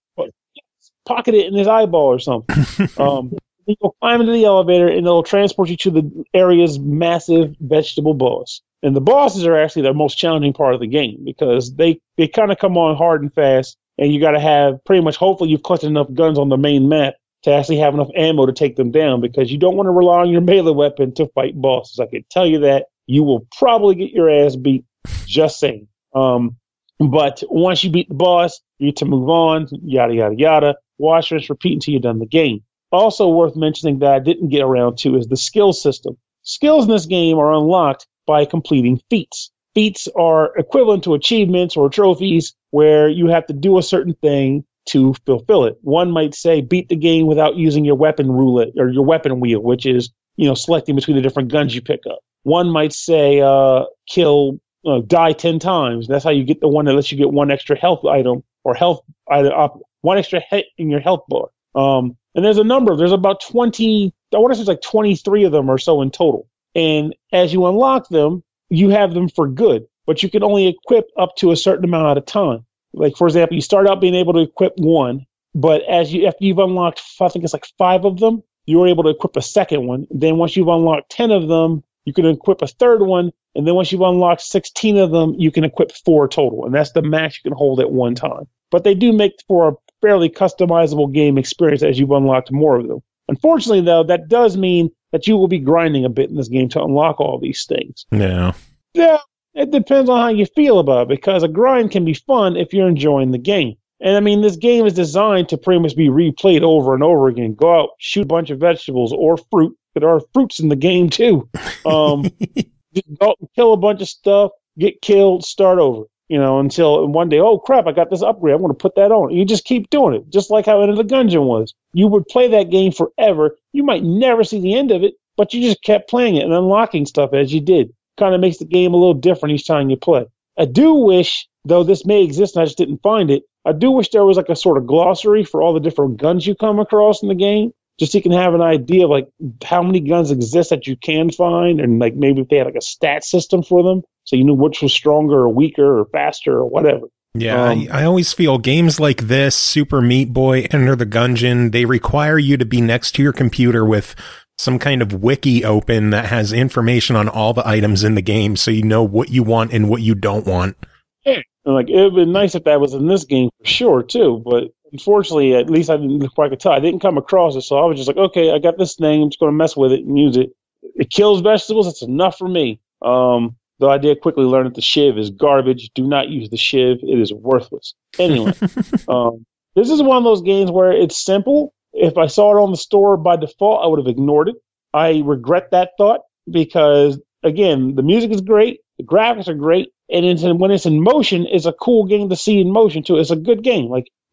pocket it in his eyeball or something. um, you go climb into the elevator, and it'll transport you to the area's massive vegetable boss. And the bosses are actually the most challenging part of the game, because they, they kind of come on hard and fast, and you got to have pretty much, hopefully you've collected enough guns on the main map to actually have enough ammo to take them down, because you don't want to rely on your melee weapon to fight bosses. I can tell you that. You will probably get your ass beat, just saying. Um, but once you beat the boss, you get to move on, yada, yada, yada. Wash, rinse, repeat until you're done the game. Also worth mentioning that I didn't get around to is the skill system. Skills in this game are unlocked by completing feats. Feats are equivalent to achievements or trophies where you have to do a certain thing to fulfill it. One might say beat the game without using your weapon roulette or your weapon wheel, which is, you know, selecting between the different guns you pick up. One might say uh, kill, uh, die ten times. That's how you get the one that lets you get one extra health item or health item, uh, one extra hit in your health bar. Um, and there's a number. There's about twenty. I want to say it's like twenty-three of them or so in total. And as you unlock them, you have them for good, but you can only equip up to a certain amount at a time. Like, for example, you start out being able to equip one, but as you after you've unlocked, I think it's like five of them, you're able to equip a second one. Then once you've unlocked ten of them, you can equip a third one. And then once you've unlocked sixteen of them, you can equip four total. And that's the max you can hold at one time. But they do make for a fairly customizable game experience as you've unlocked more of them. Unfortunately, though, that does mean that you will be grinding a bit in this game to unlock all these things. Yeah. Yeah, it depends on how you feel about it, because a grind can be fun if you're enjoying the game. And, I mean, this game is designed to pretty much be replayed over and over again. Go out, shoot a bunch of vegetables or fruit. There are fruits in the game, too. Um, just go out and kill a bunch of stuff, get killed, start over. You know, until one day, oh, crap, I got this upgrade. I'm going to put that on. You just keep doing it, just like how Enter the Gungeon was. You would play that game forever. You might never see the end of it, but you just kept playing it and unlocking stuff as you did. Kind of makes the game a little different each time you play. I do wish, though this may exist and I just didn't find it, I do wish there was like a sort of glossary for all the different guns you come across in the game, just so you can have an idea of like how many guns exist that you can find, and like maybe if they had like a stat system for them, so you knew which was stronger or weaker or faster or whatever. Yeah, um, I, I always feel games like this, Super Meat Boy, Enter the Gungeon, they require you to be next to your computer with some kind of wiki open that has information on all the items in the game, so you know what you want and what you don't want. Yeah, and like it would be nice if that was in this game for sure too, but unfortunately, at least I didn't, before I could tell, I didn't come across it, so I was just like, okay, I got this thing, I'm just going to mess with it and use it. It kills vegetables, that's enough for me. Um, though I did quickly learn that the shiv is garbage. Do not use the shiv. It is worthless. Anyway, um, this is one of those games where it's simple. If I saw it on the store by default, I would have ignored it. I regret that thought because, again, the music is great, the graphics are great, and it's in, when it's in motion, it's a cool game to see in motion, too. It's a good game. Like,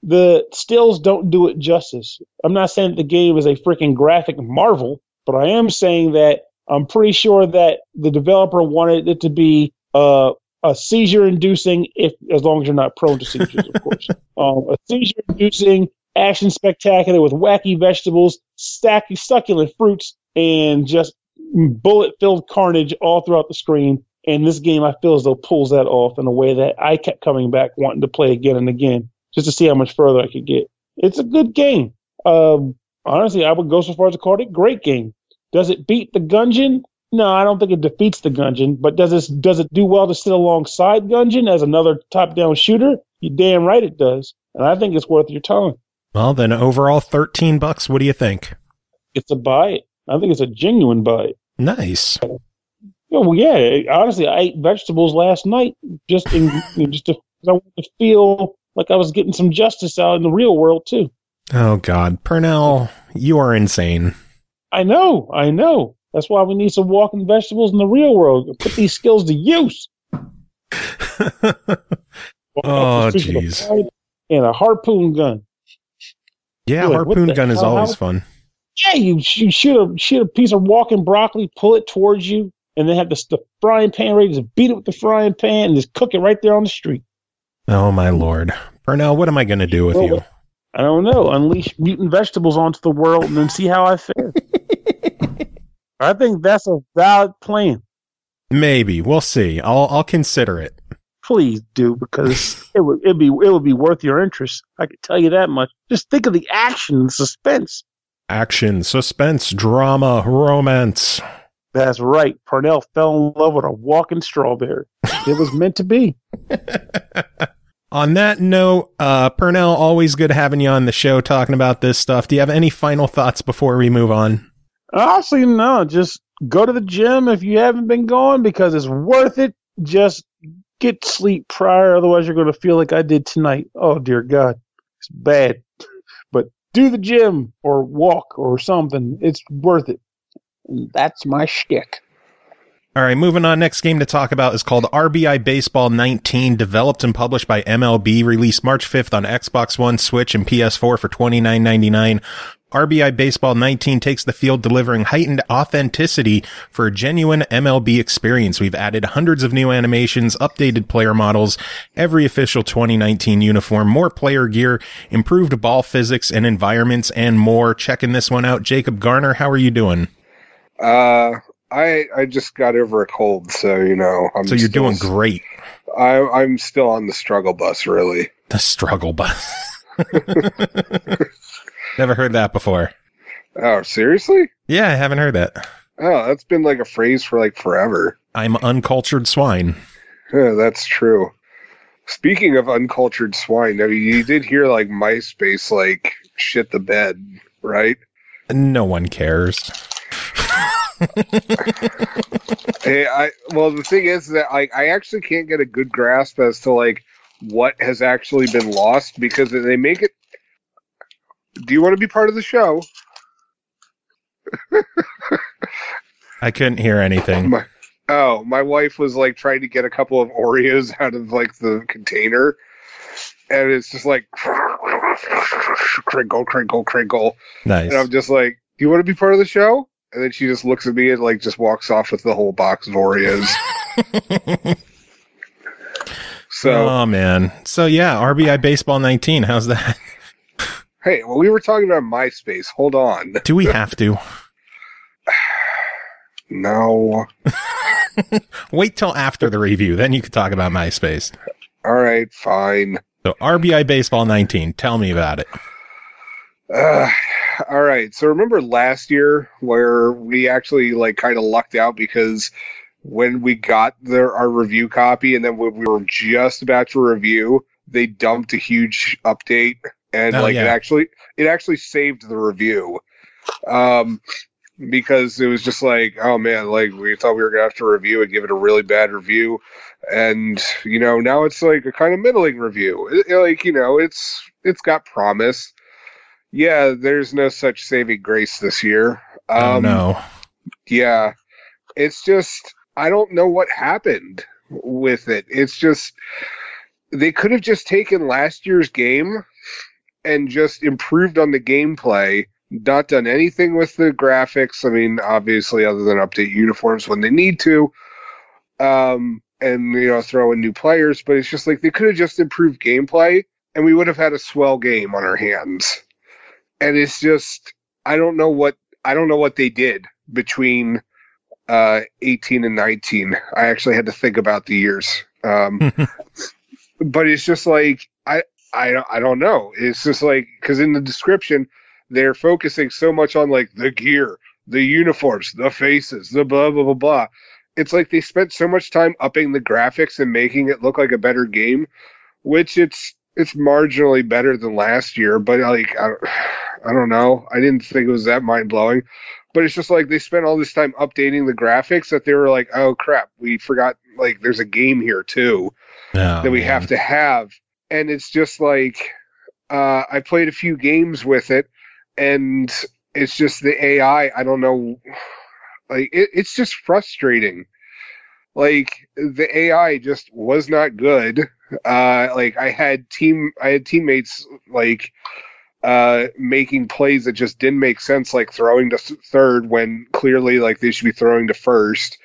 the stills don't do it justice. I'm not saying that the game is a freaking graphic marvel, but I am saying that I'm pretty sure that the developer wanted it to be uh, a seizure-inducing, if as long as you're not prone to seizures, of course. Um, a seizure-inducing action spectacular with wacky vegetables, stacky, succulent fruits, and just bullet-filled carnage all throughout the screen. And this game, I feel as though pulls that off in a way that I kept coming back wanting to play again and again, just to see how much further I could get. It's a good game. Um, honestly, I would go so far as to call it a great game. Does it beat the Gungeon? No, I don't think it defeats the Gungeon, but does it, does it do well to sit alongside Gungeon as another top-down shooter? You're damn right it does. And I think it's worth your time. Well, then overall thirteen bucks. What do you think? It's a buy it. I think it's a genuine buy it. Nice. Oh, well, yeah. Honestly, I ate vegetables last night just in, just to, I wanted to feel like I was getting some justice out in the real world, too. Oh, God. Purnell, you are insane. I know. I know. That's why we need some walking vegetables in the real world. Put these skills to use. Oh, jeez. And a harpoon gun. Yeah, Good. harpoon gun is always how, fun. Yeah, you, you shoot a shoot a piece of walking broccoli, pull it towards you, and then have the, the frying pan ready to beat it with the frying pan and just cook it right there on the street. Oh, my Lord. Purnell, what am I going to do with well, you? I don't know. Unleash mutant vegetables onto the world and then see how I fare. I think that's a valid plan. Maybe. We'll see. I'll I'll consider it. Please do, because it would it'd be it would be worth your interest. I can tell you that much. Just think of the action and suspense. Action, suspense, drama, romance. That's right. Purnell fell in love with a walking strawberry. It was meant to be. On that note, uh, Purnell, always good having you on the show talking about this stuff. Do you have any final thoughts before we move on? Honestly, no. Just go to the gym if you haven't been going, because it's worth it. Just get sleep prior, otherwise you're going to feel like I did tonight. Oh, dear God. It's bad. But do the gym or walk or something. It's worth it. And that's my shtick. All right, moving on. Next game to talk about is called R B I Baseball nineteen, developed and published by M L B, released March fifth on Xbox One, Switch, and P S four for twenty-nine ninety-nine. R B I Baseball nineteen takes the field, delivering heightened authenticity for a genuine M L B experience. We've added hundreds of new animations, updated player models, every official twenty nineteen uniform, more player gear, improved ball physics and environments, and more. Checking this one out. Jacob Garner, how are you doing? Uh... I, I just got over a cold, so, you know. I'm so you're still, doing great. I, I'm still on the struggle bus, really. The struggle bus. Never heard that before. Oh, seriously? Yeah, I haven't heard that. Oh, that's been like a phrase for like forever. I'm uncultured swine. Yeah, that's true. Speaking of uncultured swine, I mean, you did hear like MySpace like shit the bed, right? No one cares. Hey, I well, the thing is that like I actually can't get a good grasp as to like what has actually been lost, because they make it. Do you want to be part of the show? I couldn't hear anything. My, oh, my wife was like trying to get a couple of Oreos out of like the container, and it's just like crinkle, crinkle, crinkle. Nice. And I'm just like, do you want to be part of the show? And then she just looks at me and like just walks off with the whole box of Oreos. So, oh man. So yeah, R B I Baseball nineteen. How's that? Hey, well, we were talking about MySpace. Hold on. Do we have to? No. Wait till after the review, then you can talk about MySpace. All right, fine. So R B I Baseball nineteen. Tell me about it. Uh, all right. So remember last year where we actually like kind of lucked out because when we got the, our review copy and then when we were just about to review, they dumped a huge update and oh, like yeah. it actually it actually saved the review. Um, because it was just like, oh man, like we thought we were gonna have to review and give it a really bad review, and you know now it's like a kind of middling review. It, like you know it's it's got promise. Yeah, there's no such saving grace this year. Um, oh, no. Yeah, it's just, I don't know what happened with it. It's just, they could have just taken last year's game and just improved on the gameplay, not done anything with the graphics. I mean, obviously, other than update uniforms when they need to, um, and, you know, throw in new players, but it's just like they could have just improved gameplay and we would have had a swell game on our hands. And it's just, I don't know what, I don't know what they did between uh, eighteen and nineteen. I actually had to think about the years. Um, but it's just like, I, I, I don't know. It's just like, because in the description, they're focusing so much on like the gear, the uniforms, the faces, the blah, blah, blah, blah. It's like they spent so much time upping the graphics and making it look like a better game, which it's, it's marginally better than last year, but like, I don't, I don't know. I didn't think it was that mind blowing, but it's just like they spent all this time updating the graphics that they were like, oh crap, we forgot, like, there's a game here too Oh, that we man. have to have. And it's just like, uh, I played a few games with it and it's just the A I. I don't know. Like, it, it's just frustrating. Like, the A I just was not good. Uh, like I had team, I had teammates like, uh, making plays that just didn't make sense, like throwing to third when clearly like they should be throwing to first.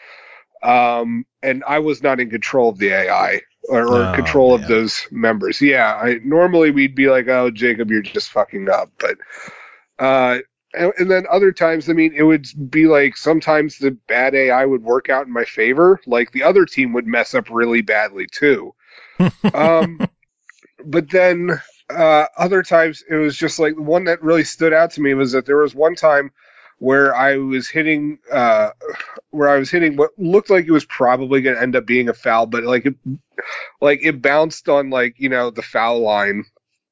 Um, and I was not in control of the A I or, or Oh, control of man. those members. Yeah. I normally we'd be like, oh, Jacob, you're just fucking up. But, uh, and, and then other times, I mean, it would be like sometimes the bad A I would work out in my favor. Like the other team would mess up really badly too. um, but then uh, other times it was just like the one that really stood out to me was that there was one time where I was hitting, uh, where I was hitting what looked like it was probably going to end up being a foul, but like it, like it bounced on like, you know, the foul line.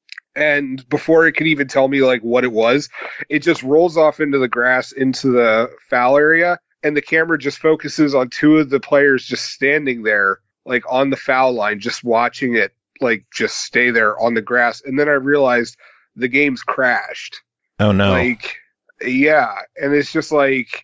And before it could even tell me like what it was, it just rolls off into the grass into the foul area, and the camera just focuses on two of the players just standing there, like on the foul line, just watching it, like just stay there on the grass. And then I realized the game's crashed. Oh no. Like, yeah, and it's just like,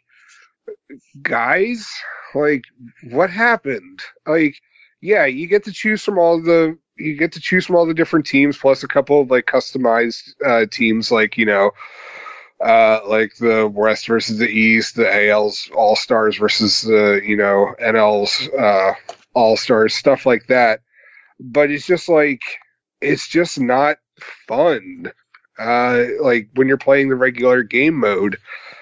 guys, like, what happened? Like, yeah, you get to choose from all the. You get to choose from all the different teams, plus a couple of like customized uh, teams, like, you know, uh, like the West versus the East, the A L's All Stars versus the, you know, N L's uh, All Stars, stuff like that. But it's just like, it's just not fun. Uh, like when you're playing the regular game mode.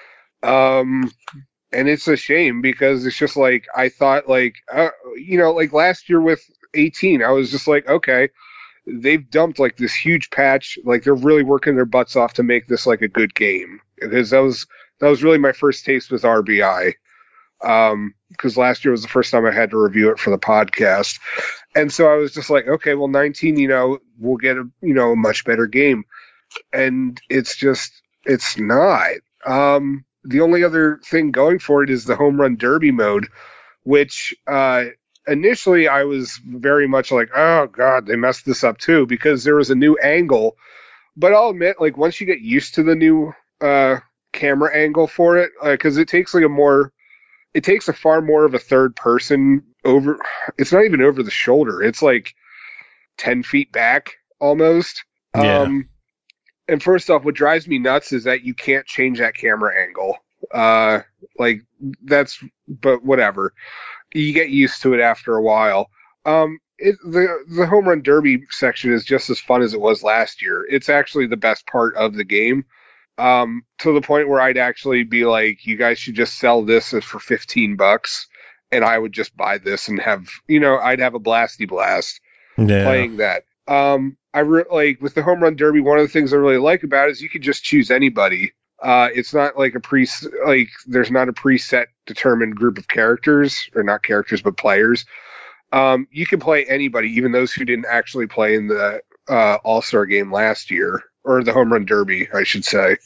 Um, and it's a shame because it's just like, I thought like, uh, you know, like last year with eighteen, I was just like, okay, they've dumped like this huge patch, like they're really working their butts off to make this like a good game, because that was that was really my first taste with R B I, um because last year was the first time I had to review it for the podcast, and so I was just like, okay, well nineteen, you know, we'll get a, you know, a much better game, and it's just, it's not. Um the only other thing going for it is the home run derby mode, which uh initially I was very much like, oh god, they messed this up too, because there was a new angle. But I'll admit, like, once you get used to the new uh, camera angle for it, because uh, it takes like a more, it takes a far more of a third person over, it's not even over the shoulder. It's like ten feet back almost. Yeah. Um, and first off, what drives me nuts is that you can't change that camera angle. Uh, like that's, but whatever. You get used to it after a while. Um, it, the the home run derby section is just as fun as it was last year. It's actually the best part of the game, um, to the point where I'd actually be like, you guys should just sell this for fifteen bucks, and I would just buy this and have, you know, I'd have a blasty blast Yeah. playing that. Um, I re- like with the home run derby, one of the things I really like about it is you could just choose anybody. Uh, it's not like a pre, like there's not a preset determined group of characters, or not characters, but players. Um, you can play anybody, even those who didn't actually play in the uh, All-Star game last year, or the home run derby, I should say,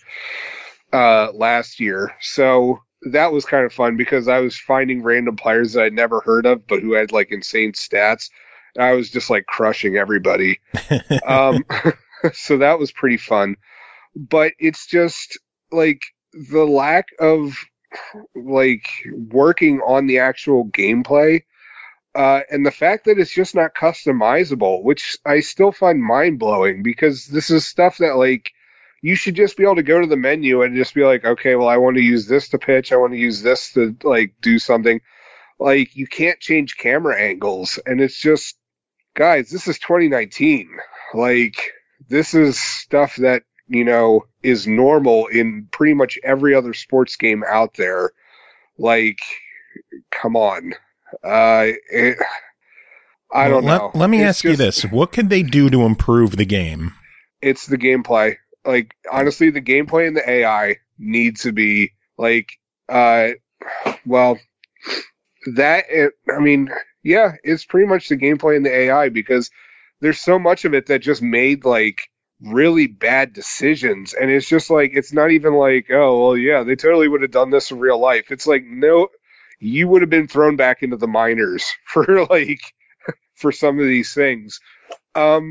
uh, last year. So that was kind of fun because I was finding random players that I'd never heard of, but who had like insane stats. And I was just like crushing everybody. um, so that was pretty fun. But it's just like the lack of like working on the actual gameplay Uh, and the fact that it's just not customizable, which I still find mind-blowing, because this is stuff that, like, you should just be able to go to the menu and just be like, okay, well, I want to use this to pitch. I want to use this to, like, do something. Like, you can't change camera angles. And it's just, guys, this is twenty nineteen. Like, this is stuff that, you know, is normal in pretty much every other sports game out there. Like, come on. Uh, it, I don't well, know. Let, let me it's ask just, you this. What could they do to improve the game? It's the gameplay. Like, honestly, the gameplay and the A I needs to be, like, uh, well, that, it, I mean, yeah, it's pretty much the gameplay and the A I, because there's so much of it that just made, like, really bad decisions. And it's just like, it's not even like, oh, well, yeah, they totally would have done this in real life. It's like, no, you would have been thrown back into the minors for, like, for some of these things. Um,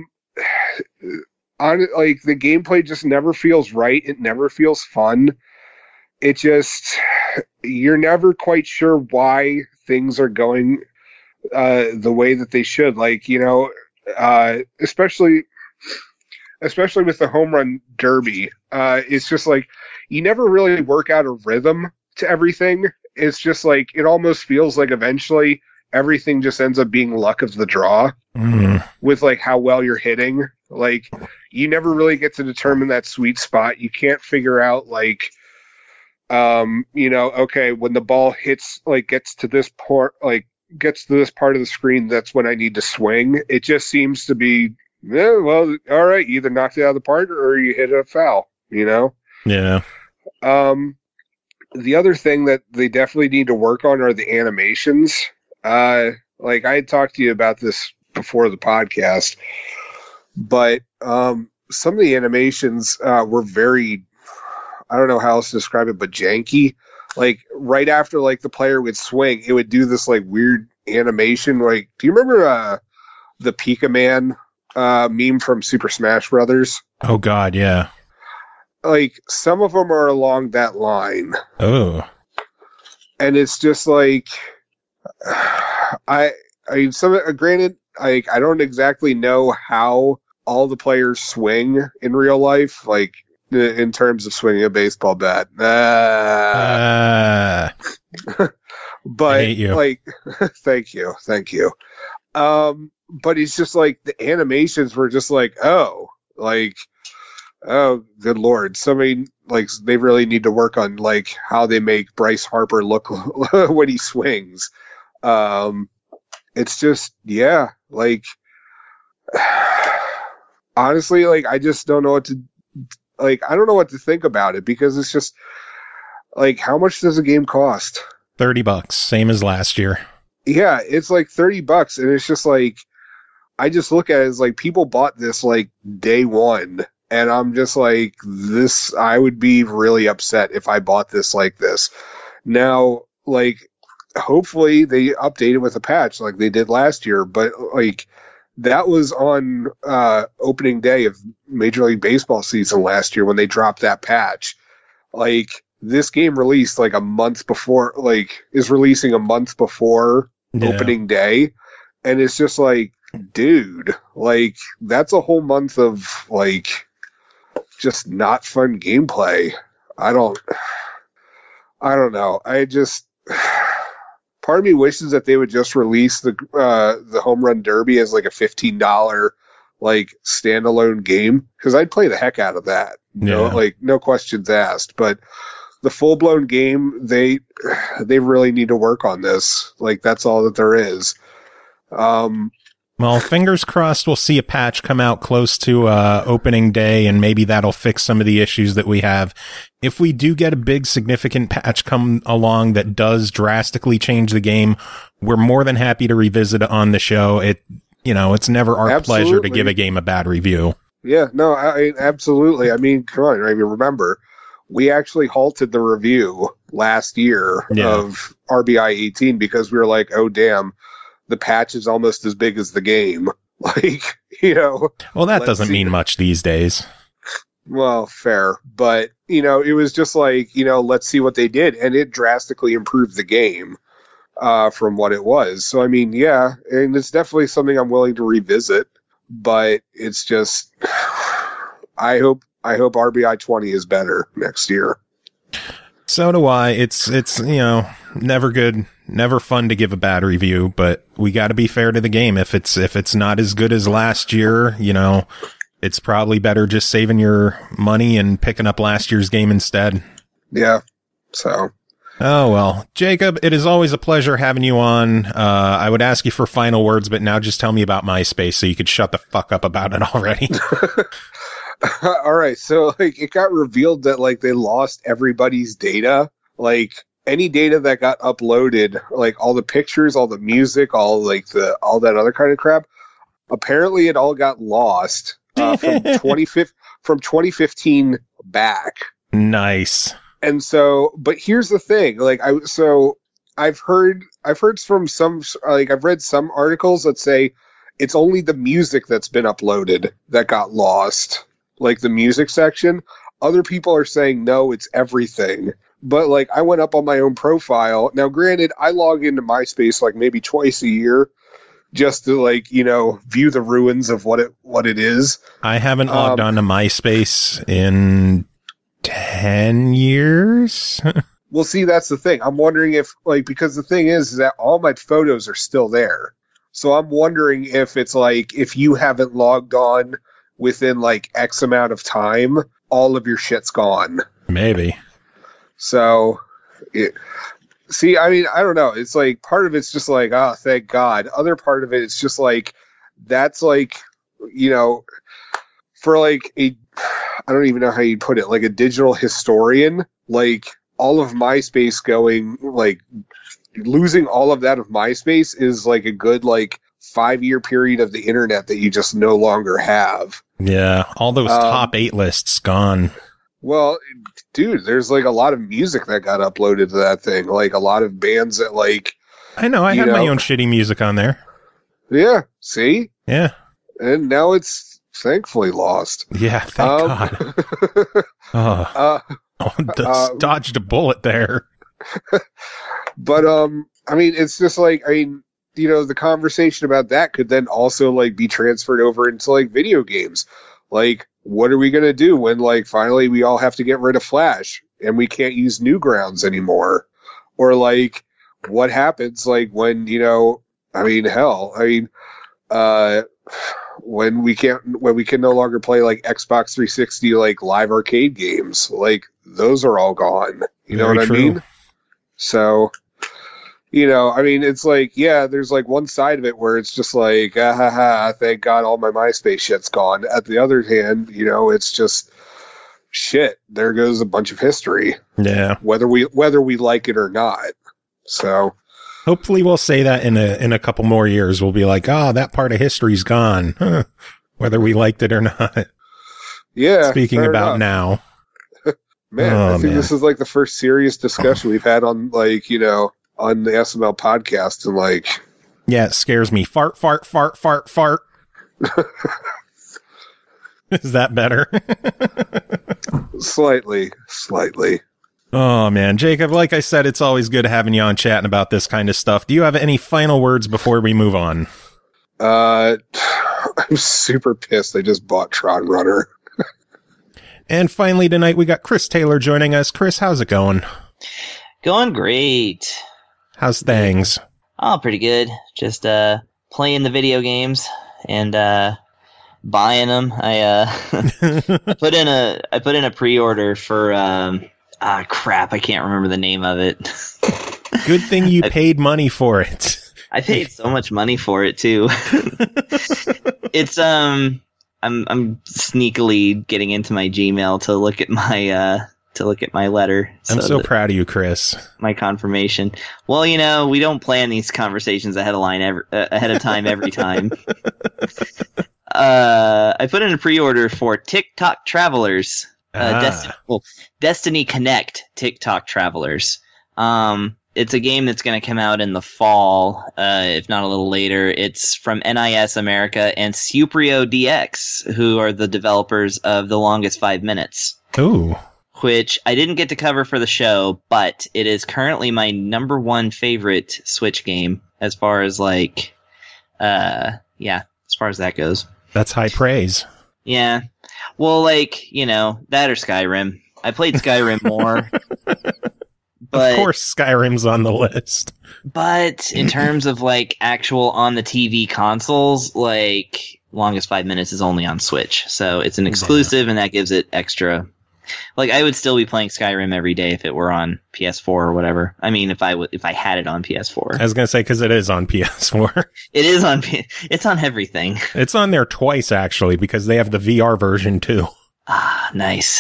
on like, the gameplay just never feels right. It never feels fun. It just, you're never quite sure why things are going uh, the way that they should. Like, you know, uh, especially, especially with the home run derby, uh, it's just like, you never really work out a rhythm to everything. It's just like, it almost feels like eventually everything just ends up being luck of the draw Mm. with, like, how well you're hitting. Like, you never really get to determine that sweet spot. You can't figure out, like, um, you know, okay, when the ball hits, like, gets to this part, like, gets to this part of the screen, that's when I need to swing. It just seems to be, yeah, well, all right, you either knocked it out of the park or you hit a foul, you know? Yeah. Um, the other thing that they definitely need to work on are the animations. Uh, like, I had talked to you about this before the podcast, but um, some of the animations uh, were very, I don't know how else to describe it, but janky. Like, right after, like, the player would swing, it would do this, like, weird animation. Like, do you remember uh, the Pika Man uh, meme from Super Smash Brothers? Oh, God, yeah. Like, some of them are along that line. Oh. And it's just like, I, I mean, some, granted, like, I don't exactly know how all the players swing in real life, like, in terms of swinging a baseball bat. Uh, Uh, but, I hate you. like, thank you, thank you. Um, but it's just like, the animations were just like, oh, like, oh, good Lord. Somebody, like, they really need to work on, like, how they make Bryce Harper look when he swings. Um, it's just, yeah, like, honestly, like, I just don't know what to, like, I don't know what to think about it, because it's just, like, how much does a game cost? thirty bucks, same as last year. Yeah, it's like thirty bucks, and it's just like, I just look at it as, like, people bought this, like, day one, and I'm just like, this, I would be really upset if I bought this like this. Now, like, hopefully they update it with a patch like they did last year, but, like, that was on uh, opening day of Major League Baseball season last year when they dropped that patch. Like, this game released, like, a month before, like, is releasing a month before Yeah. opening day, and it's just like, dude, like, that's a whole month of, like, just not fun gameplay. I don't, I don't know. I just, part of me wishes that they would just release the uh, the Home Run Derby as, like, a fifteen dollars, like, standalone game, because I'd play the heck out of that. No, Yeah. like, no questions asked. But the full blown game, they they really need to work on this. Like, that's all that there is. Um, Well, fingers crossed we'll see a patch come out close to uh, opening day, and maybe that'll fix some of the issues that we have. If we do get a big significant patch come along that does drastically change the game, we're more than happy to revisit it on the show. It, you know, it's never our Absolutely. pleasure to give a game a bad review. Yeah, no, I, I- absolutely. I mean, come on, I mean, remember, we actually halted the review last year Yeah. of R B I eighteen because we were like, oh, damn, the patch is almost as big as the game. Like, you know, Well, that Let's doesn't see. mean much these days. well, fair. But, you know, it was just like, you know, let's see what they did. And it drastically improved the game. uh, from what it was. So, I mean, yeah, and it's definitely something I'm willing to revisit, but it's just, I hope, I hope R B I twenty is better next year. So do I. It's, it's, you know, never good, never fun to give a bad review, but we got to be fair to the game. If it's, if it's not as good as last year, you know, it's probably better just saving your money and picking up last year's game instead. Yeah. So. Oh, well, Jacob, it is always a pleasure having you on. Uh, I would ask you for final words, but now just tell me about MySpace so you could shut the fuck up about it already. All right. So, like, it got revealed that, like, they lost everybody's data. Like, any data that got uploaded, like, all the pictures, all the music, all, like, the, all that other kind of crap, apparently it all got lost uh, from twenty from twenty fifteen back. Nice. And so, but here's the thing, like, I, so I've heard, I've heard from some, like, I've read some articles that say it's only the music that's been uploaded that got lost, like the music section. Other people are saying, no, it's everything. But, like, I went up on my own profile. Now, granted, I log into MySpace, like, maybe twice a year just to, like, you know, view the ruins of what it, what it is. I haven't logged um, on to MySpace in ten years. Well, see, that's the thing. I'm wondering if, like, because the thing is, is that all my photos are still there. So I'm wondering if it's like, if you haven't logged on within like X amount of time, all of your shit's gone. Maybe. So, it, see, I mean, I don't know. It's like, part of it's just like, oh, thank God. Other part of it, it's just like, that's like, you know, for like a, I don't even know how you put it, like a digital historian, like all of MySpace going, like losing all of that of MySpace is like a good, like five year period of the internet that you just no longer have. Yeah. All those um, top eight lists gone. Well, dude, there's like a lot of music that got uploaded to that thing. Like a lot of bands that like, I know I had know, my own shitty music on there. Yeah. See? Yeah. And now it's thankfully lost. Yeah. Thank um, God. oh. uh, oh, uh, dodged a bullet there. But, um, I mean, it's just like, I mean, you know, the conversation about that could then also like be transferred over into like video games. Like, what are we going to do when like finally we all have to get rid of Flash and we can't use Newgrounds anymore? Or like, what happens like when, you know, I mean, hell, I mean, uh, when we can't, when we can no longer play like Xbox three sixty, like live arcade games, like those are all gone. You know Very what true. I mean? So, you know, I mean, it's like, yeah, there's like one side of it where it's just like, ah, ha, ha, thank God all my MySpace shit's gone. At the other hand, you know, it's just shit. There goes a bunch of history. Yeah. Whether we, whether we like it or not. So hopefully we'll say that in a, in a couple more years. We'll be like, oh, that part of history's gone. Huh. Whether we liked it or not. Yeah. Speaking about now. Man, oh, I think man. this is like the first serious discussion we've had on like, you know, on the S M L podcast, and like, yeah, it scares me. Fart, fart, fart, fart, fart. Is that better? Slightly, slightly. Oh man, Jacob, like I said, it's always good having you on chatting about this kind of stuff. Do you have any final words before we move on? Uh, I'm super pissed. I just bought Tron Runner. And finally tonight we got Chris Taylor joining us. Chris, how's it going? Going great. How's things? Oh, pretty good. Just uh, playing the video games and uh, buying them. I, uh, I put in a I put in a pre-order for um, ah crap. I can't remember the name of it. Good thing you I, paid money for it. I paid so much money for it too. It's um, I'm I'm sneakily getting into my Gmail to look at my uh. to look at my letter. I'm so, so proud of you, Chris. My confirmation. Well, you know, we don't plan these conversations ahead of line every, uh, ahead of time every time. uh, I put in a pre-order for TikTok Travelers. Uh, ah. Destiny, well, Destiny Connect TikTok Travelers. Um, it's a game that's going to come out in the fall, uh, if not a little later. It's from N I S America and Suprio D X, who are the developers of The Longest Five Minutes. Ooh. which I didn't get to cover for the show, but it is currently my number one favorite Switch game as far as like, uh, yeah, as far as that goes. That's high praise. Yeah. Well, like, you know, that or Skyrim. I played Skyrim more. But, of course, Skyrim's on the list. But in terms of like actual on the T V consoles, like Longest Five Minutes is only on Switch, so it's an exclusive, and that gives it extra. Like I would still be playing Skyrim every day if it were on P S four or whatever. I mean, if I w- if I had it on P S four. I was gonna say because it is on P S four. It is on. P- it's on everything. It's on there twice actually because they have the V R version too. Ah, nice.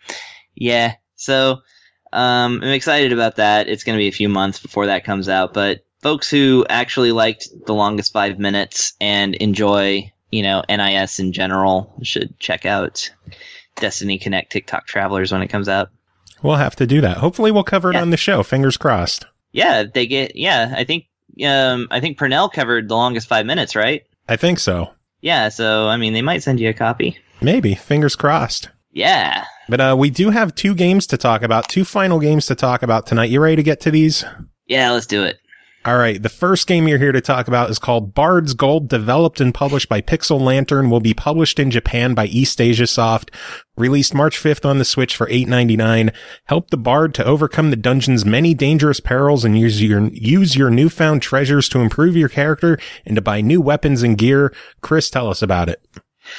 Yeah. So. Um, I'm excited about that. It's going to be a few months before that comes out, but folks who actually liked The Longest Five Minutes and enjoy, you know, N I S in general should check out Destiny Connect TikTok Travelers when it comes out. We'll have to do that. Hopefully we'll cover it Yeah. on the show. Fingers crossed. Yeah, they get, yeah, I think, um, I think Purnell covered The Longest Five Minutes, right? I think so. Yeah, so, I mean, they might send you a copy. Maybe. Fingers crossed. Yeah. But uh, we do have two games to talk about, two final games to talk about tonight. You ready to get to these? Yeah, let's do it. All right. The first game you're here to talk about is called Bard's Gold, developed and published by Pixel Lantern, will be published in Japan by East Asia Soft, released March fifth on the Switch for eight ninety-nine. Help the Bard to overcome the dungeon's many dangerous perils and use your use your newfound treasures to improve your character and to buy new weapons and gear. Chris, tell us about it.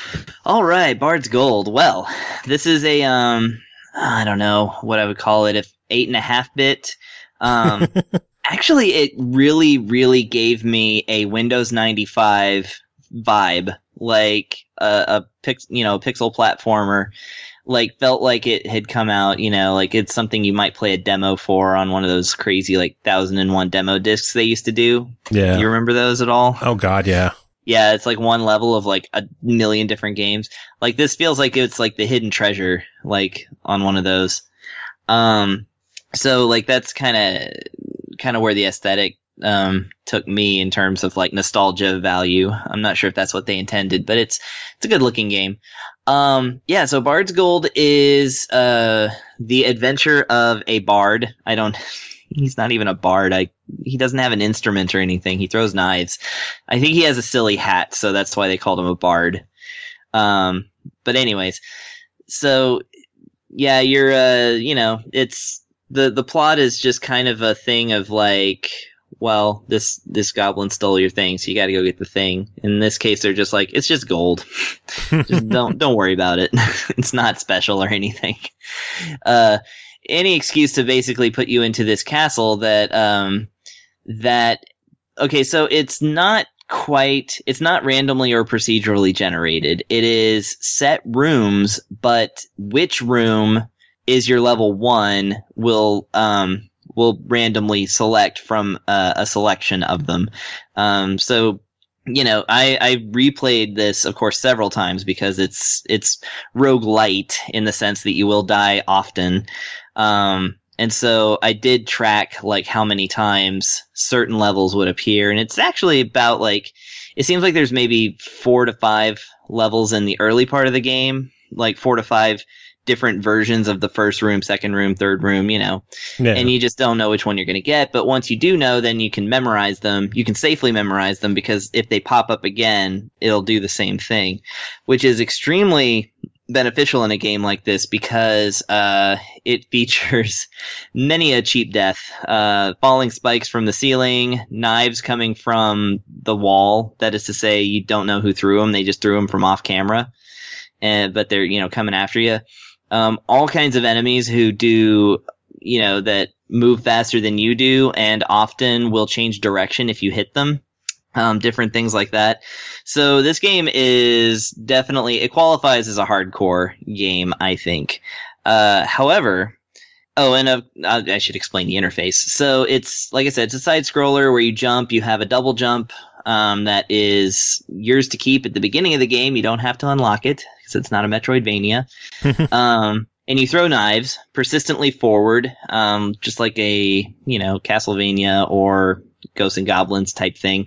All right, Bard's Gold. Well, this is a, um, I don't know what I would call it, if eight and a half bit. Um, actually, it really, really gave me a Windows ninety-five vibe, like a, a pix, you know, pixel platformer. Like, felt like it had come out, you know, like it's something you might play a demo for on one of those crazy, like, one thousand and one demo discs they used to do. Yeah. Do you remember those at all? Oh, God, yeah. Yeah, it's like one level of like a million different games. Like this feels like it's like the hidden treasure, like on one of those. Um, so like that's kind of kind of where the aesthetic um took me in terms of like nostalgia value. I'm not sure if that's what they intended, but it's it's a good looking game. Um, yeah, so Bard's Gold is uh the adventure of a bard. I don't. He's not even a bard. I, he doesn't have an instrument or anything. He throws knives. I think he has a silly hat, so that's why they called him a bard. Um, but anyways, so yeah, you're, uh, you know, it's, the, the plot is just kind of a thing of like, well, this, this goblin stole your thing, so you gotta go get the thing. In this case, they're just like, it's just gold. Just don't, don't worry about it. It's not special or anything. Uh, any excuse to basically put you into this castle that, um, that, okay, so it's not quite, it's not randomly or procedurally generated. It is set rooms, but which room is your level one will, um, will randomly select from uh, a selection of them. Um, so, you know, I, I replayed this, of course, several times because it's, it's roguelite in the sense that you will die often. Um, and so I did track like how many times certain levels would appear. And it's actually about like, it seems like there's maybe four to five levels in the early part of the game, like four to five different versions of the first room, second room, third room, you know, yeah. And you just don't know which one you're going to get. But once you do know, then you can memorize them. You can safely memorize them because if they pop up again, it'll do the same thing, which is extremely beneficial in a game like this because uh, it features many a cheap death, uh, falling spikes from the ceiling, knives coming from the wall. That is to say, you don't know who threw them. They just threw them from off camera, and but they're you know coming after you. Um, all kinds of enemies who do you know that move faster than you do, and often will change direction if you hit them. Um, different things like that. So this game is definitely, it qualifies as a hardcore game, I think. Uh, however, oh, and uh, I should explain the interface. So it's, like I said, it's a side scroller where you jump, you have a double jump, um, that is yours to keep at the beginning of the game. You don't have to unlock it because it's not a Metroidvania. um, and you throw knives persistently forward, um, just like a, you know, Castlevania or Ghosts and Goblins type thing.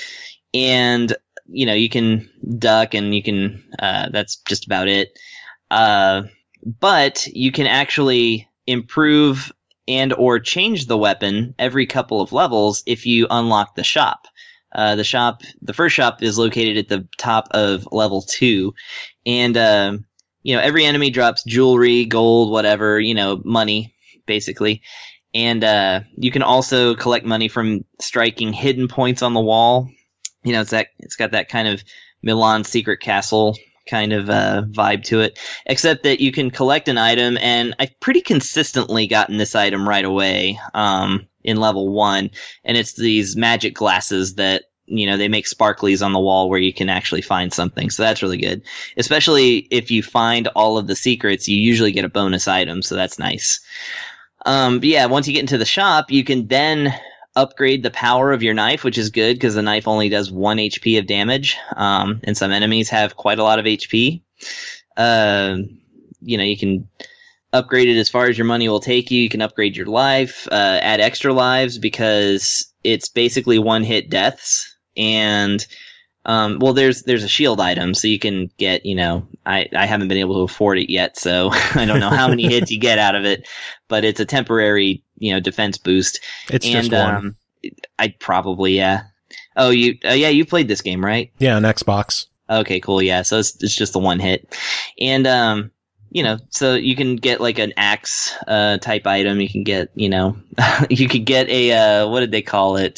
And, you know, you can duck and you can, uh, that's just about it. Uh, but you can actually improve and or change the weapon every couple of levels if you unlock the shop. Uh, the shop, the first shop is located at the top of level two, and uh, you know, every enemy drops jewelry, gold, whatever, you know, money, basically. And uh, you can also collect money from striking hidden points on the wall. You know, it's that it's got that kind of Milan Secret Castle kind of uh, vibe to it, except that you can collect an item, and I've pretty consistently gotten this item right away um, in level one, and it's these magic glasses that, you know, they make sparklies on the wall where you can actually find something, so that's really good. Especially if you find all of the secrets, you usually get a bonus item, so that's nice. Um, but yeah, once you get into the shop, you can then upgrade the power of your knife, which is good because the knife only does one H P of damage, um, and some enemies have quite a lot of H P. Uh, you know, you can upgrade it as far as your money will take you. You can upgrade your life, uh, add extra lives because it's basically one-hit deaths. And um, well, there's there's a shield item, so you can get, you know, I, I haven't been able to afford it yet, so I don't know how many hits you get out of it, but it's a temporary, you know, defense boost. It's and, just one. Um, I'd probably, yeah. Oh, you, uh, yeah, you played this game, right? Yeah, on Xbox. Okay, cool, yeah. So it's, it's just the one hit. And, um, you know, so you can get like an axe, uh, type item. You can get, you know, you could get a, uh, what did they call it?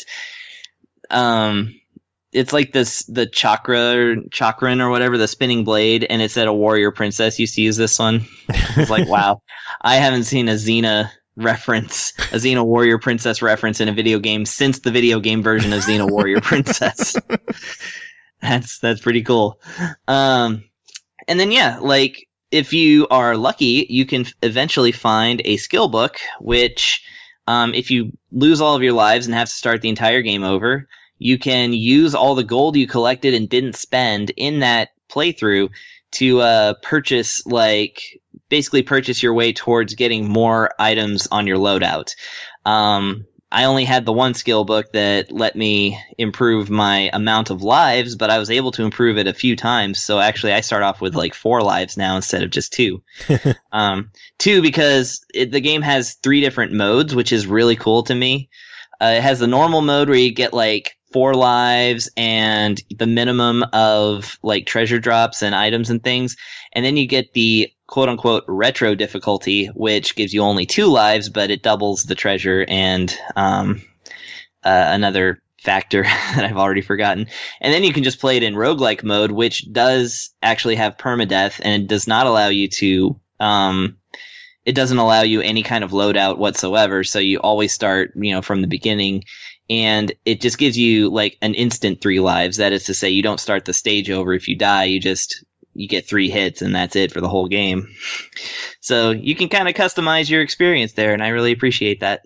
Um, it's like this, the chakra, chakran or whatever, the spinning blade. And it said a warrior princess used to use this one. It's like, wow, I haven't seen a Xena reference, a Xena Warrior Princess reference in a video game since the video game version of Xena Warrior Princess. That's that's pretty cool. Um, and then yeah, like if you are lucky, you can eventually find a skill book, which um, if you lose all of your lives and have to start the entire game over, you can use all the gold you collected and didn't spend in that playthrough to uh, purchase like. basically purchase your way towards getting more items on your loadout. Um, I only had the one skill book that let me improve my amount of lives, but I was able to improve it a few times. So actually I start off with like four lives now instead of just two. um, two, because it, the game has three different modes, which is really cool to me. Uh, it has the normal mode where you get like four lives and the minimum of like treasure drops and items and things. And then you get the quote unquote retro difficulty, which gives you only two lives, but it doubles the treasure and um, uh, another factor that I've already forgotten. And then you can just play it in roguelike mode, which does actually have permadeath, and it does not allow you to um, it doesn't allow you any kind of loadout whatsoever. So you always start, you know, from the beginning. And it just gives you like an instant three lives. That is to say, you don't start the stage over if you die. You just you get three hits and that's it for the whole game. So you can kind of customize your experience there, and I really appreciate that.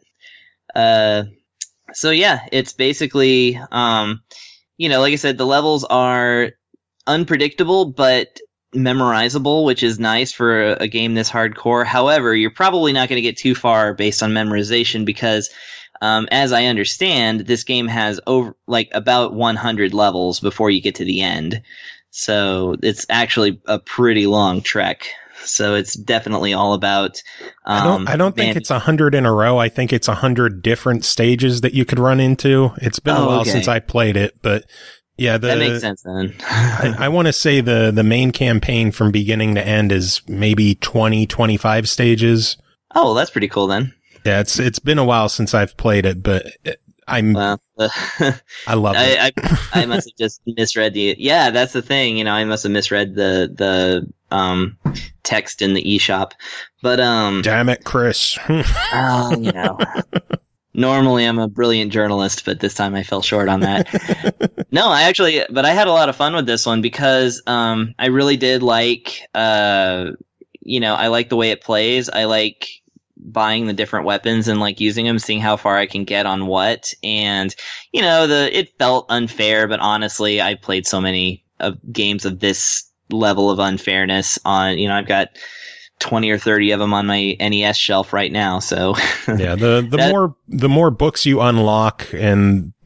Uh, so yeah, it's basically, um, you know, like I said, the levels are unpredictable but memorizable, which is nice for a, a game this hardcore. However, you're probably not going to get too far based on memorization because, um, as I understand, this game has over like about one hundred levels before you get to the end. So it's actually a pretty long trek. So it's definitely all about. Um, I don't. I don't think man- it's a hundred in a row. I think it's a hundred different stages that you could run into. It's been Oh, a while okay. since I played it, but yeah, the, that makes sense then. I, I want to say the the main campaign from beginning to end is maybe twenty, twenty-five stages. Oh, well, that's pretty cool then. Yeah, it's it's been a while since I've played it, but I'm Well, uh, I love it. I, I I must have just misread the. Yeah, that's the thing. You know, I must have misread the the um text in the eShop. But um, Damn it, Chris. oh, you know. Normally I'm a brilliant journalist, but this time I fell short on that. No, I actually, but I had a lot of fun with this one because um, I really did like, uh, you know, I like the way it plays. I like buying the different weapons and like using them, seeing how far I can get on what. And, you know, the it felt unfair, but honestly, I played so many of games of this level of unfairness on, you know, I've got twenty or thirty of them on my N E S shelf right now. So Yeah, the the That- more the more books you unlock and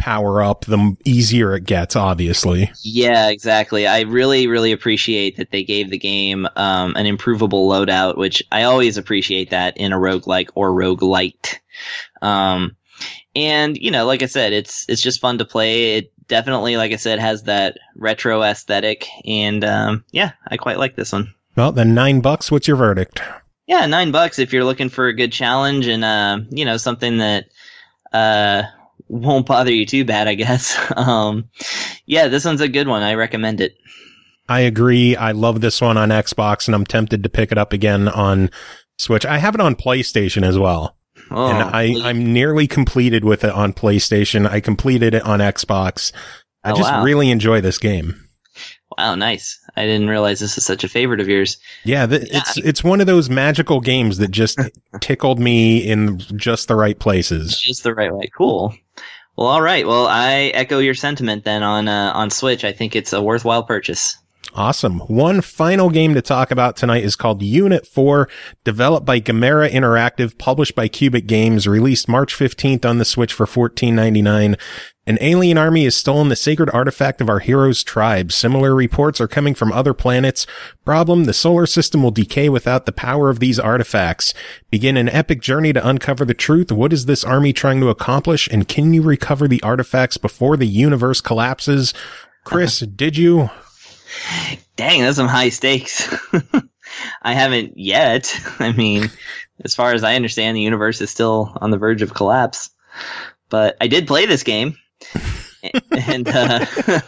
power up, the easier it gets, obviously. Yeah, exactly. I really, really appreciate that they gave the game um, an improvable loadout, which I always appreciate that in a roguelike or roguelite. Um, and, you know, like I said, it's it's just fun to play. It definitely, like I said, has that retro aesthetic. And, um, yeah, I quite like this one. Well, then nine bucks, what's your verdict? Yeah, nine bucks if you're looking for a good challenge and, uh, you know, something that uh, won't bother you too bad, I guess. um, yeah, this one's a good one. I recommend it. I agree. I love this one on Xbox, and I'm tempted to pick it up again on Switch. I have it on PlayStation as well. Oh, and I, I'm nearly completed with it on PlayStation. I completed it on Xbox. I oh, just wow. really enjoy this game. Wow, nice. I didn't realize this is such a favorite of yours. Yeah, th- it's it's one of those magical games that just tickled me in just the right places. Just the right way. Cool. Well, all right. Well, I echo your sentiment then on uh, on Switch. I think it's a worthwhile purchase. Awesome. One final game to talk about tonight is called Unit four, developed by Gamera Interactive, published by Cubic Games, released March fifteenth on the Switch for fourteen ninety-nine. An alien army has stolen the sacred artifact of our hero's tribe. Similar reports are coming from other planets. Problem, the solar system will decay without the power of these artifacts. Begin an epic journey to uncover the truth. What is this army trying to accomplish? And can you recover the artifacts before the universe collapses? Chris, did you? Dang, that's some high stakes. I haven't yet. I mean, as far as I understand, the universe is still on the verge of collapse. But I did play this game. and uh,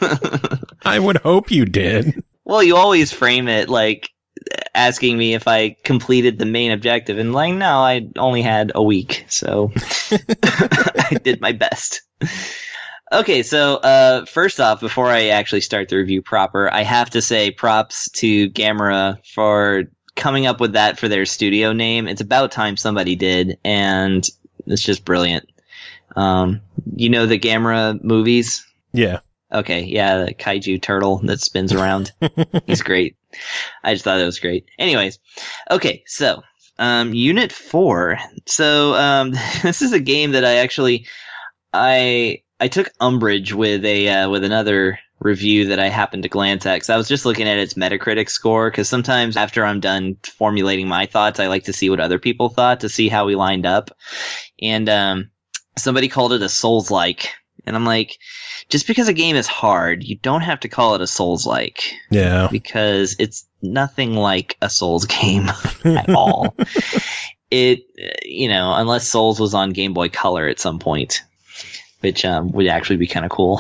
I would hope you did. Well, you always frame it like asking me if I completed the main objective. And like, no, I only had a week. So I did my best. Okay, so uh, first off, before I actually start the review proper, I have to say props to Gamera for coming up with that for their studio name. It's about time somebody did, and it's just brilliant. Um, you know the Gamera movies? Yeah. Okay, yeah, the kaiju turtle that spins around. He's great. I just thought it was great. Anyways, okay, so um, Unit four. So um, this is a game that I actually... I... I took umbrage with a uh, with another review that I happened to glance at because I was just looking at its Metacritic score because sometimes after I'm done formulating my thoughts, I like to see what other people thought to see how we lined up. And um, somebody called it a Souls-like. And I'm like, just because a game is hard, you don't have to call it a Souls-like. Yeah. Because it's nothing like a Souls game at all. It, you know, unless Souls was on Game Boy Color at some point. Which um, would actually be kind of cool.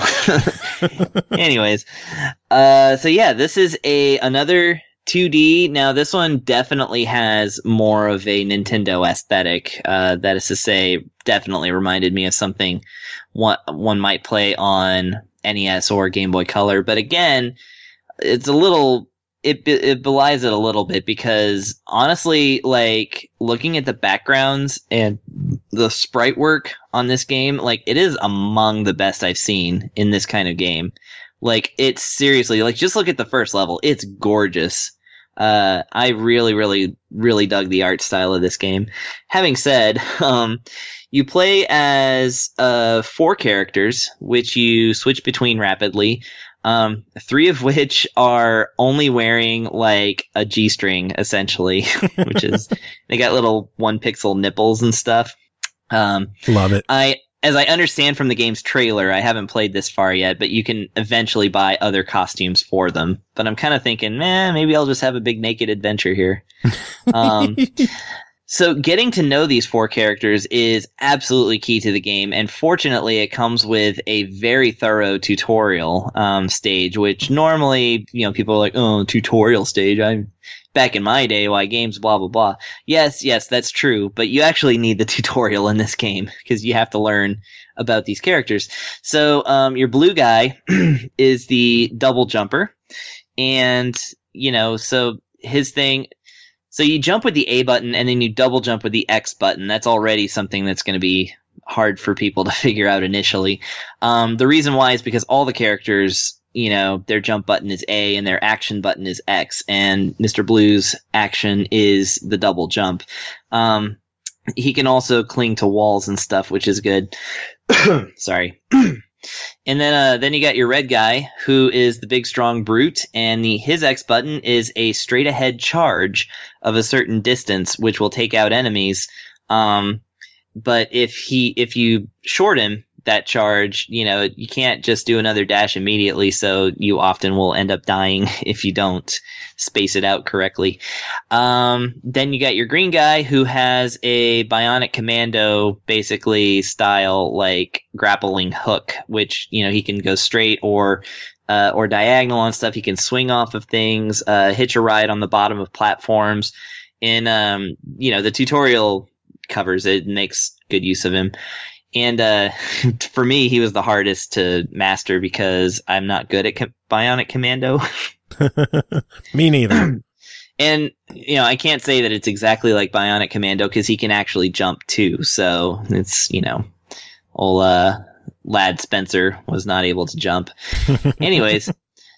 Anyways, uh, so yeah, this is a another two D. Now, this one definitely has more of a Nintendo aesthetic. Uh, that is to say, definitely reminded me of something one one might play on N E S or Game Boy Color. But again, it's a little. It it belies it a little bit because honestly, like looking at the backgrounds and the sprite work on this game, like it is among the best I've seen in this kind of game. Like it's seriously like just look at the first level; it's gorgeous. Uh, I really, really, really dug the art style of this game. Having said, um, you play as uh four characters, which you switch between rapidly. Um, three of which are only wearing like a G-string, essentially, which is, they got little one pixel nipples and stuff. Um, Love it. I, as I understand from the game's trailer, I haven't played this far yet, but you can eventually buy other costumes for them. But I'm kind of thinking, man, maybe I'll just have a big naked adventure here. Um, So getting to know these four characters is absolutely key to the game, and fortunately it comes with a very thorough tutorial um, stage, which normally, you know, people are like, oh, tutorial stage, I'm back in my day, why games, blah, blah, blah. Yes, yes, that's true, but you actually need the tutorial in this game, because you have to learn about these characters. So um, your blue guy is the double jumper, and, you know, so his thing... So you jump with the A button and then you double jump with the X button. That's already something that's going to be hard for people to figure out initially. Um, the reason why is because all the characters, you know, their jump button is A and their action button is X, and Mister Blue's action is the double jump. Um, he can also cling to walls and stuff, which is good. Sorry. And then uh, then you got your red guy, who is the big strong brute, and the his X button is a straight ahead charge of a certain distance, which will take out enemies. Um, but if he if you short him that charge, you know, you can't just do another dash immediately, so you often will end up dying if you don't space it out correctly. Um, then you got your green guy, who has a bionic commando basically style like grappling hook, which, you know, he can go straight or uh, or diagonal on stuff. He can swing off of things, uh, hitch a ride on the bottom of platforms. In um, you know, the tutorial covers it and makes good use of him. And uh, for me, he was the hardest to master because I'm not good at co- Bionic Commando. Me neither. And, you know, I can't say that it's exactly like Bionic Commando because he can actually jump too. So it's, you know, old uh, lad Spencer was not able to jump. Anyways,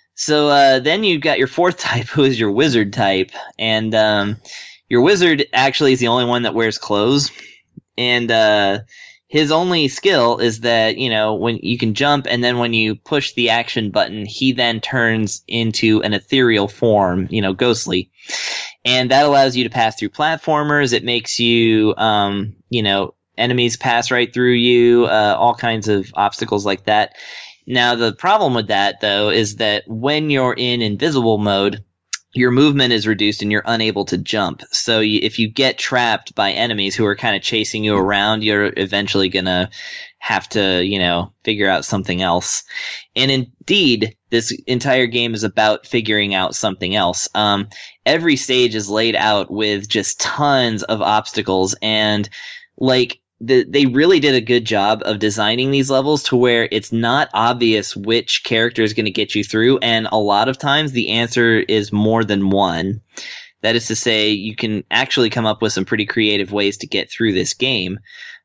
so uh, then you've got your fourth type, who is your wizard type. And um, your wizard actually is the only one that wears clothes. And uh his only skill is that, you know, when you can jump, and then when you push the action button, he then turns into an ethereal form, you know, ghostly. And that allows you to pass through platformers. It makes you, um, you know, enemies pass right through you, uh, all kinds of obstacles like that. Now, the problem with that, though, is that when you're in invisible mode, your movement is reduced and you're unable to jump. So you, if you get trapped by enemies who are kind of chasing you around, you're eventually going to have to, you know, figure out something else. And indeed, this entire game is about figuring out something else. Um, every stage is laid out with just tons of obstacles, and like, The, they really did a good job of designing these levels to where it's not obvious which character is going to get you through, and a lot of times the answer is more than one. That is to say, you can actually come up with some pretty creative ways to get through this game.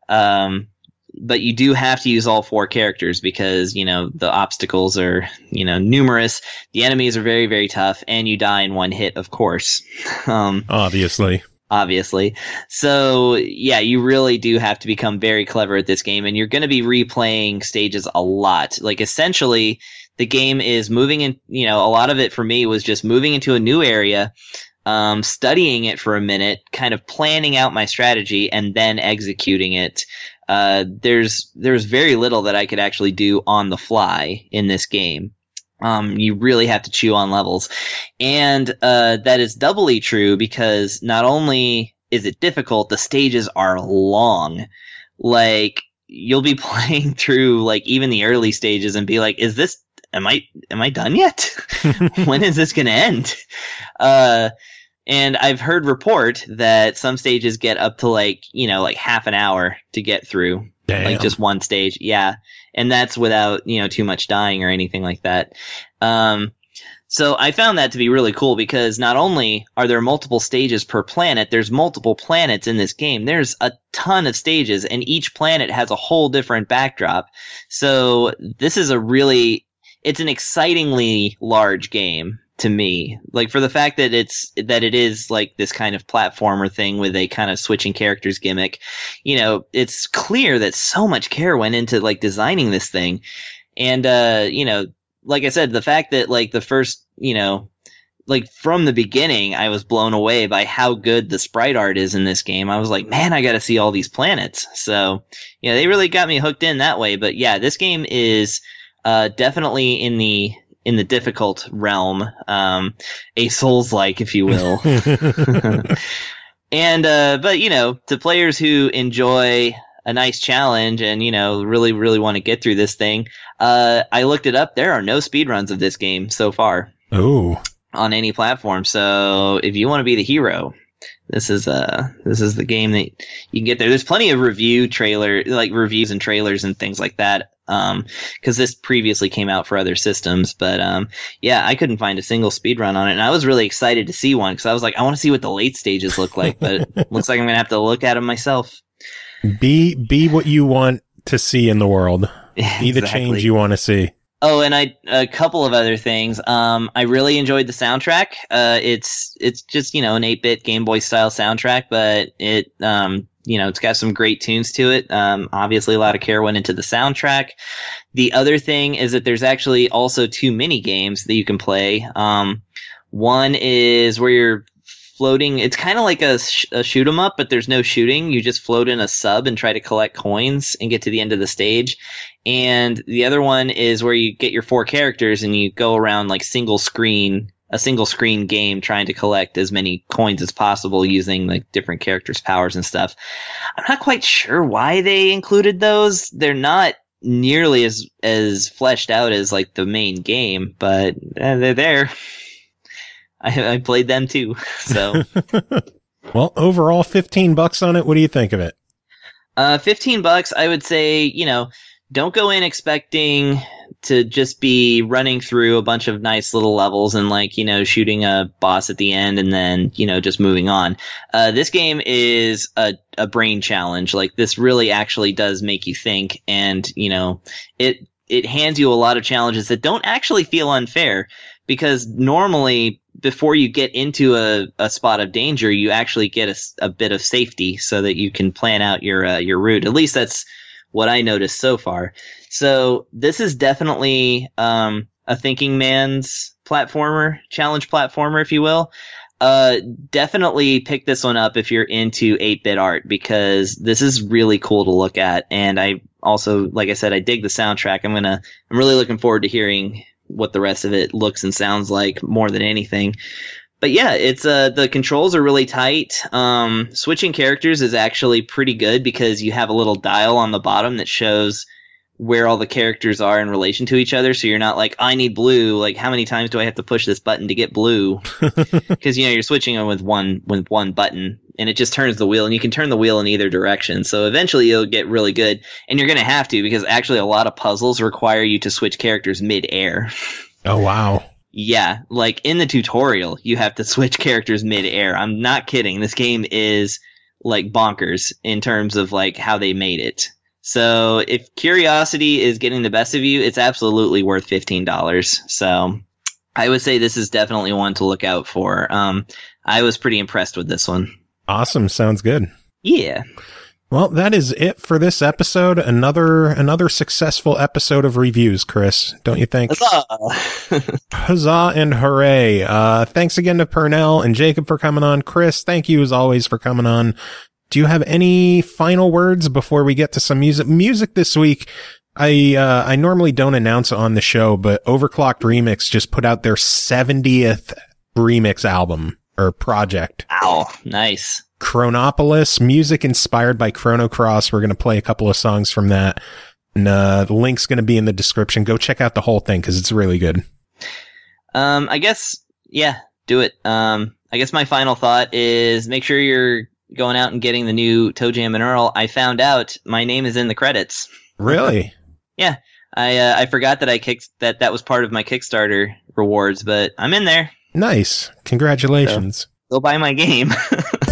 Um, but you do have to use all four characters because, you know, the obstacles are, you know, numerous. The enemies are very, very tough, and you die in one hit, of course. Um, Obviously. Obviously. So, yeah, you really do have to become very clever at this game, and you're going to be replaying stages a lot. Like, essentially, the game is moving in, you know, a lot of it for me was just moving into a new area, um, studying it for a minute, kind of planning out my strategy, and then executing it. Uh, there's, there's very little that I could actually do on the fly in this game. Um, you really have to chew on levels. And uh, that is doubly true because not only is it difficult, the stages are long. Like, you'll be playing through, like, even the early stages and be like, is this, am I, am I done yet? When is this going to end? Uh, and I've heard report that some stages get up to, like, you know, like half an hour to get through. Damn. Like, just one stage. Yeah. And that's without, you know, too much dying or anything like that. Um, so I found that to be really cool because not only are there multiple stages per planet, there's multiple planets in this game. There's a ton of stages, and each planet has a whole different backdrop. So this is a really, it's an excitingly large game to me. Like, for the fact that it's, that it is like this kind of platformer thing with a kind of switching characters gimmick, you know, it's clear that so much care went into like designing this thing. And, uh, you know, like I said, the fact that like the first, you know, like from the beginning, I was blown away by how good the sprite art is in this game. I was like, man, I got to see all these planets. So, yeah, they really got me hooked in that way. But yeah, this game is, uh, definitely in the, in the difficult realm, um, a Souls-like, if you will. And, uh, but, you know, to players who enjoy a nice challenge and, you know, really, really want to get through this thing, uh, I looked it up. There are no speedruns of this game so far. Ooh. On any platform. So if you want to be the hero, this is, uh, this is the game that you can get there. There's plenty of review trailer, like reviews and trailers and things like that. Um, cause this previously came out for other systems, but, um, yeah, I couldn't find a single speedrun on it. And I was really excited to see one cause I was like, I want to see what the late stages look like, but it looks like I'm going to have to look at them myself. Be, be what you want to see in the world. Yeah, be the exactly. change you want to see. Oh, and I, a couple of other things. Um, I really enjoyed the soundtrack. Uh, it's, it's just, you know, an eight bit Game Boy style soundtrack, but it, um, you know, it's got some great tunes to it. Um, obviously, a lot of care went into the soundtrack. The other thing is that there's actually also two mini games that you can play. Um, one is where you're floating. It's kind of like a, sh- a shoot 'em up, but there's no shooting. You just float in a sub and try to collect coins and get to the end of the stage. And the other one is where you get your four characters and you go around like single screen. A single screen game trying to collect as many coins as possible using like different characters' powers and stuff. I'm not quite sure why they included those. They're not nearly as as fleshed out as like the main game, but uh, they're there. I, I played them too. So, well, overall, fifteen bucks on it. What do you think of it? Uh, fifteen bucks. I would say, you know, don't go in expecting to just be running through a bunch of nice little levels and like, you know, shooting a boss at the end and then, you know, just moving on. Uh, this game is a, a brain challenge. Like this really actually does make you think, and, you know, it, it hands you a lot of challenges that don't actually feel unfair, because normally before you get into a, a spot of danger, you actually get a, a bit of safety so that you can plan out your, uh, your route. At least that's what I noticed so far. So this is definitely um, a thinking man's platformer, challenge platformer, if you will. Uh, definitely pick this one up if you're into eight-bit art, because this is really cool to look at. And I also, like I said, I dig the soundtrack. I'm gonna, I'm really looking forward to hearing what the rest of it looks and sounds like more than anything. But yeah, it's uh the controls are really tight. Um, switching characters is actually pretty good because you have a little dial on the bottom that shows where all the characters are in relation to each other. So you're not like, I need blue. Like, how many times do I have to push this button to get blue? Because, you know, you're switching them with one, with one button, and it just turns the wheel, and you can turn the wheel in either direction. So eventually you'll get really good, and you're going to have to, because actually a lot of puzzles require you to switch characters mid-air. Oh, wow. Yeah. Like in the tutorial, you have to switch characters mid-air. I'm not kidding. This game is like bonkers in terms of like how they made it. So if curiosity is getting the best of you, it's absolutely worth fifteen dollars. So I would say this is definitely one to look out for. Um, I was pretty impressed with this one. Awesome. Sounds good. Yeah. Well, that is it for this episode. Another another successful episode of reviews, Chris, don't you think? Huzzah! Huzzah and hooray. Uh, thanks again to Purnell and Jacob for coming on. Chris, thank you as always for coming on. Do you have any final words before we get to some music? Music this week, I uh, I normally don't announce on the show, but Overclocked Remix just put out their seventieth remix album or project. Ow, nice. Chronopolis, music inspired by Chrono Cross. We're going to play a couple of songs from that. And uh, the link's going to be in the description. Go check out the whole thing because it's really good. Um, I guess, yeah, do it. Um, I guess my final thought is make sure you're going out and getting the new Toe Jam and Earl. I found out my name is in the credits. Really? Yeah. I uh, I forgot that I kicked that that was part of my Kickstarter rewards, but I'm in there. Nice. Congratulations. So, go buy my game.